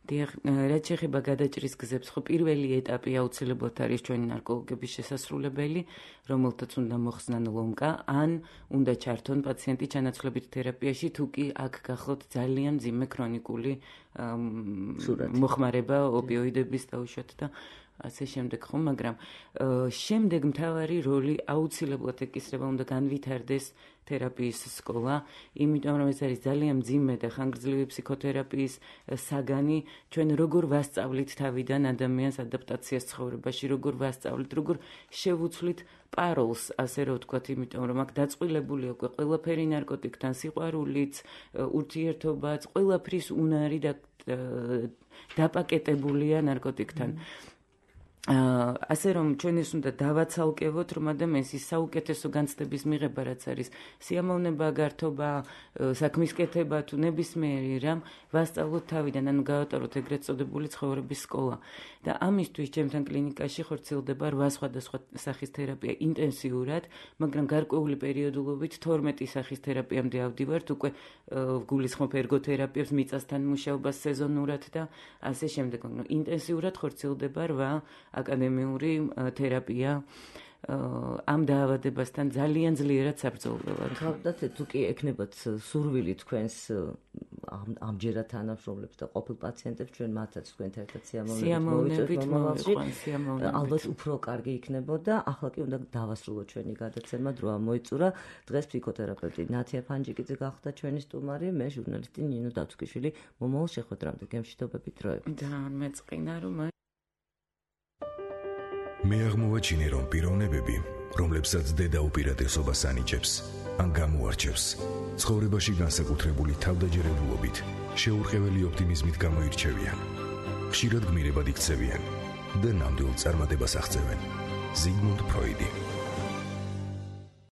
რაც შეეხება გადაჭრის გზებს, ხო პირველი ეტაპი აუცილებლად არის ჩვენი ნარკოლოგების შესასრულებელი, რომელთაც უნდა მოხსნან ლომკა, ან უნდა ჩართონ პაციენტი ჩანაცვლებით თერაპიაში, თუ კი აქ გახლოთ ძალიან მძიმე ქრონიკული მოხმარება ოპიოიდების დაუშვათ და ასე შემდეგ, ხო, მაგრამ შემდეგ მთავარი როლი აუცილებლად ეკისრება, უნდა განვითარდეს თერაპიის სკოლა, იმიტომ რომ ეს არის ძალიან მძიმე და ხანგრძლივი ფსიქოთერაპიის საგანი, ჩვენ როგორ ვასწავლით თავიდან ადამიანს ადაპტაციას ცხოვრებაში, როგორ ვასწავლით, როგორ შევუცვლით პაროლს, ასე რომ ვთქვათ, იმიტომ რომ აქ დაწყვილებული უკვე ყველაფერი ნარკოტიკთან, სიყვარულიც, ურთიერთობაც, ყველაფრის უნარი დაპაკეტებულია ნარკოტიკთან. ასე რომ ჩვენ ეს უნდა დავაცალკევოთ, რომ ადამიანს ის საუკეთესო განცდების მიღება, რაც არის სიამოვნება, გართობა, საქმის კეთება თუ ნებისმიერი რამ, ვასწავლოთ თავიდან, ანუ გავატაროთ ეგრეთ წოდებული ცხოვრების სკოლა. და ამისთვის ჩემთან კლინიკაში ხორციელდება 8 სხვადასხვა სახის თერაპია ინტენსიურად, მაგრამ გარკვეული პერიოდულობით 12 სახის თერაპიამდე ავდივართ, უკვე გულისხმობ ერგოთერაპიებს, მიწასთან მუშაობას სეზონურად და ასე შემდეგ. ინტენსიურად ხორციელდება 8 აკადემიური თერაპია ამ დაავადებასთან ძალიან ძლიერად საბრძოლველად. თავდაც თუ კი ეკნებათ სურვილი თქვენს ამჯერად თანამშრომლებს და ყოფილ პაციენტებს, ჩვენ მათაც თქვენთან ერთად სიამოვნებით მოვიყვანს. ალბათ უფრო კარგი იქნებოდა. ახლა კი უნდა დავასრულოთ ჩვენი გადაცემა, დროა მოიწურა. დღეს ფსიქოთერაპევტი ნათია ფანჯიკიძე გახდა ჩვენი სტუმარი, მე ჟურნალისტი ნინო დათუქიშვილი. მომავალ შეხვედრამდე გემშვიდობები დროებით. და მე წინა რომ მე აღმოვაჩინე, რომ პიროვნებები, რომლებსაც დედა უპირატესობას ანიჭებს, ან გამოარჩევს, ცხოვრებაში განსაკუთრებული თავდაჯერებულობით, შეურყეველი ოპტიმიზმით გამოირჩევიან. ხშირად გმირებად იქცევიან და ნამდვილ წარმატებას აღწევენ. ზიგმუნდ ფროიდი.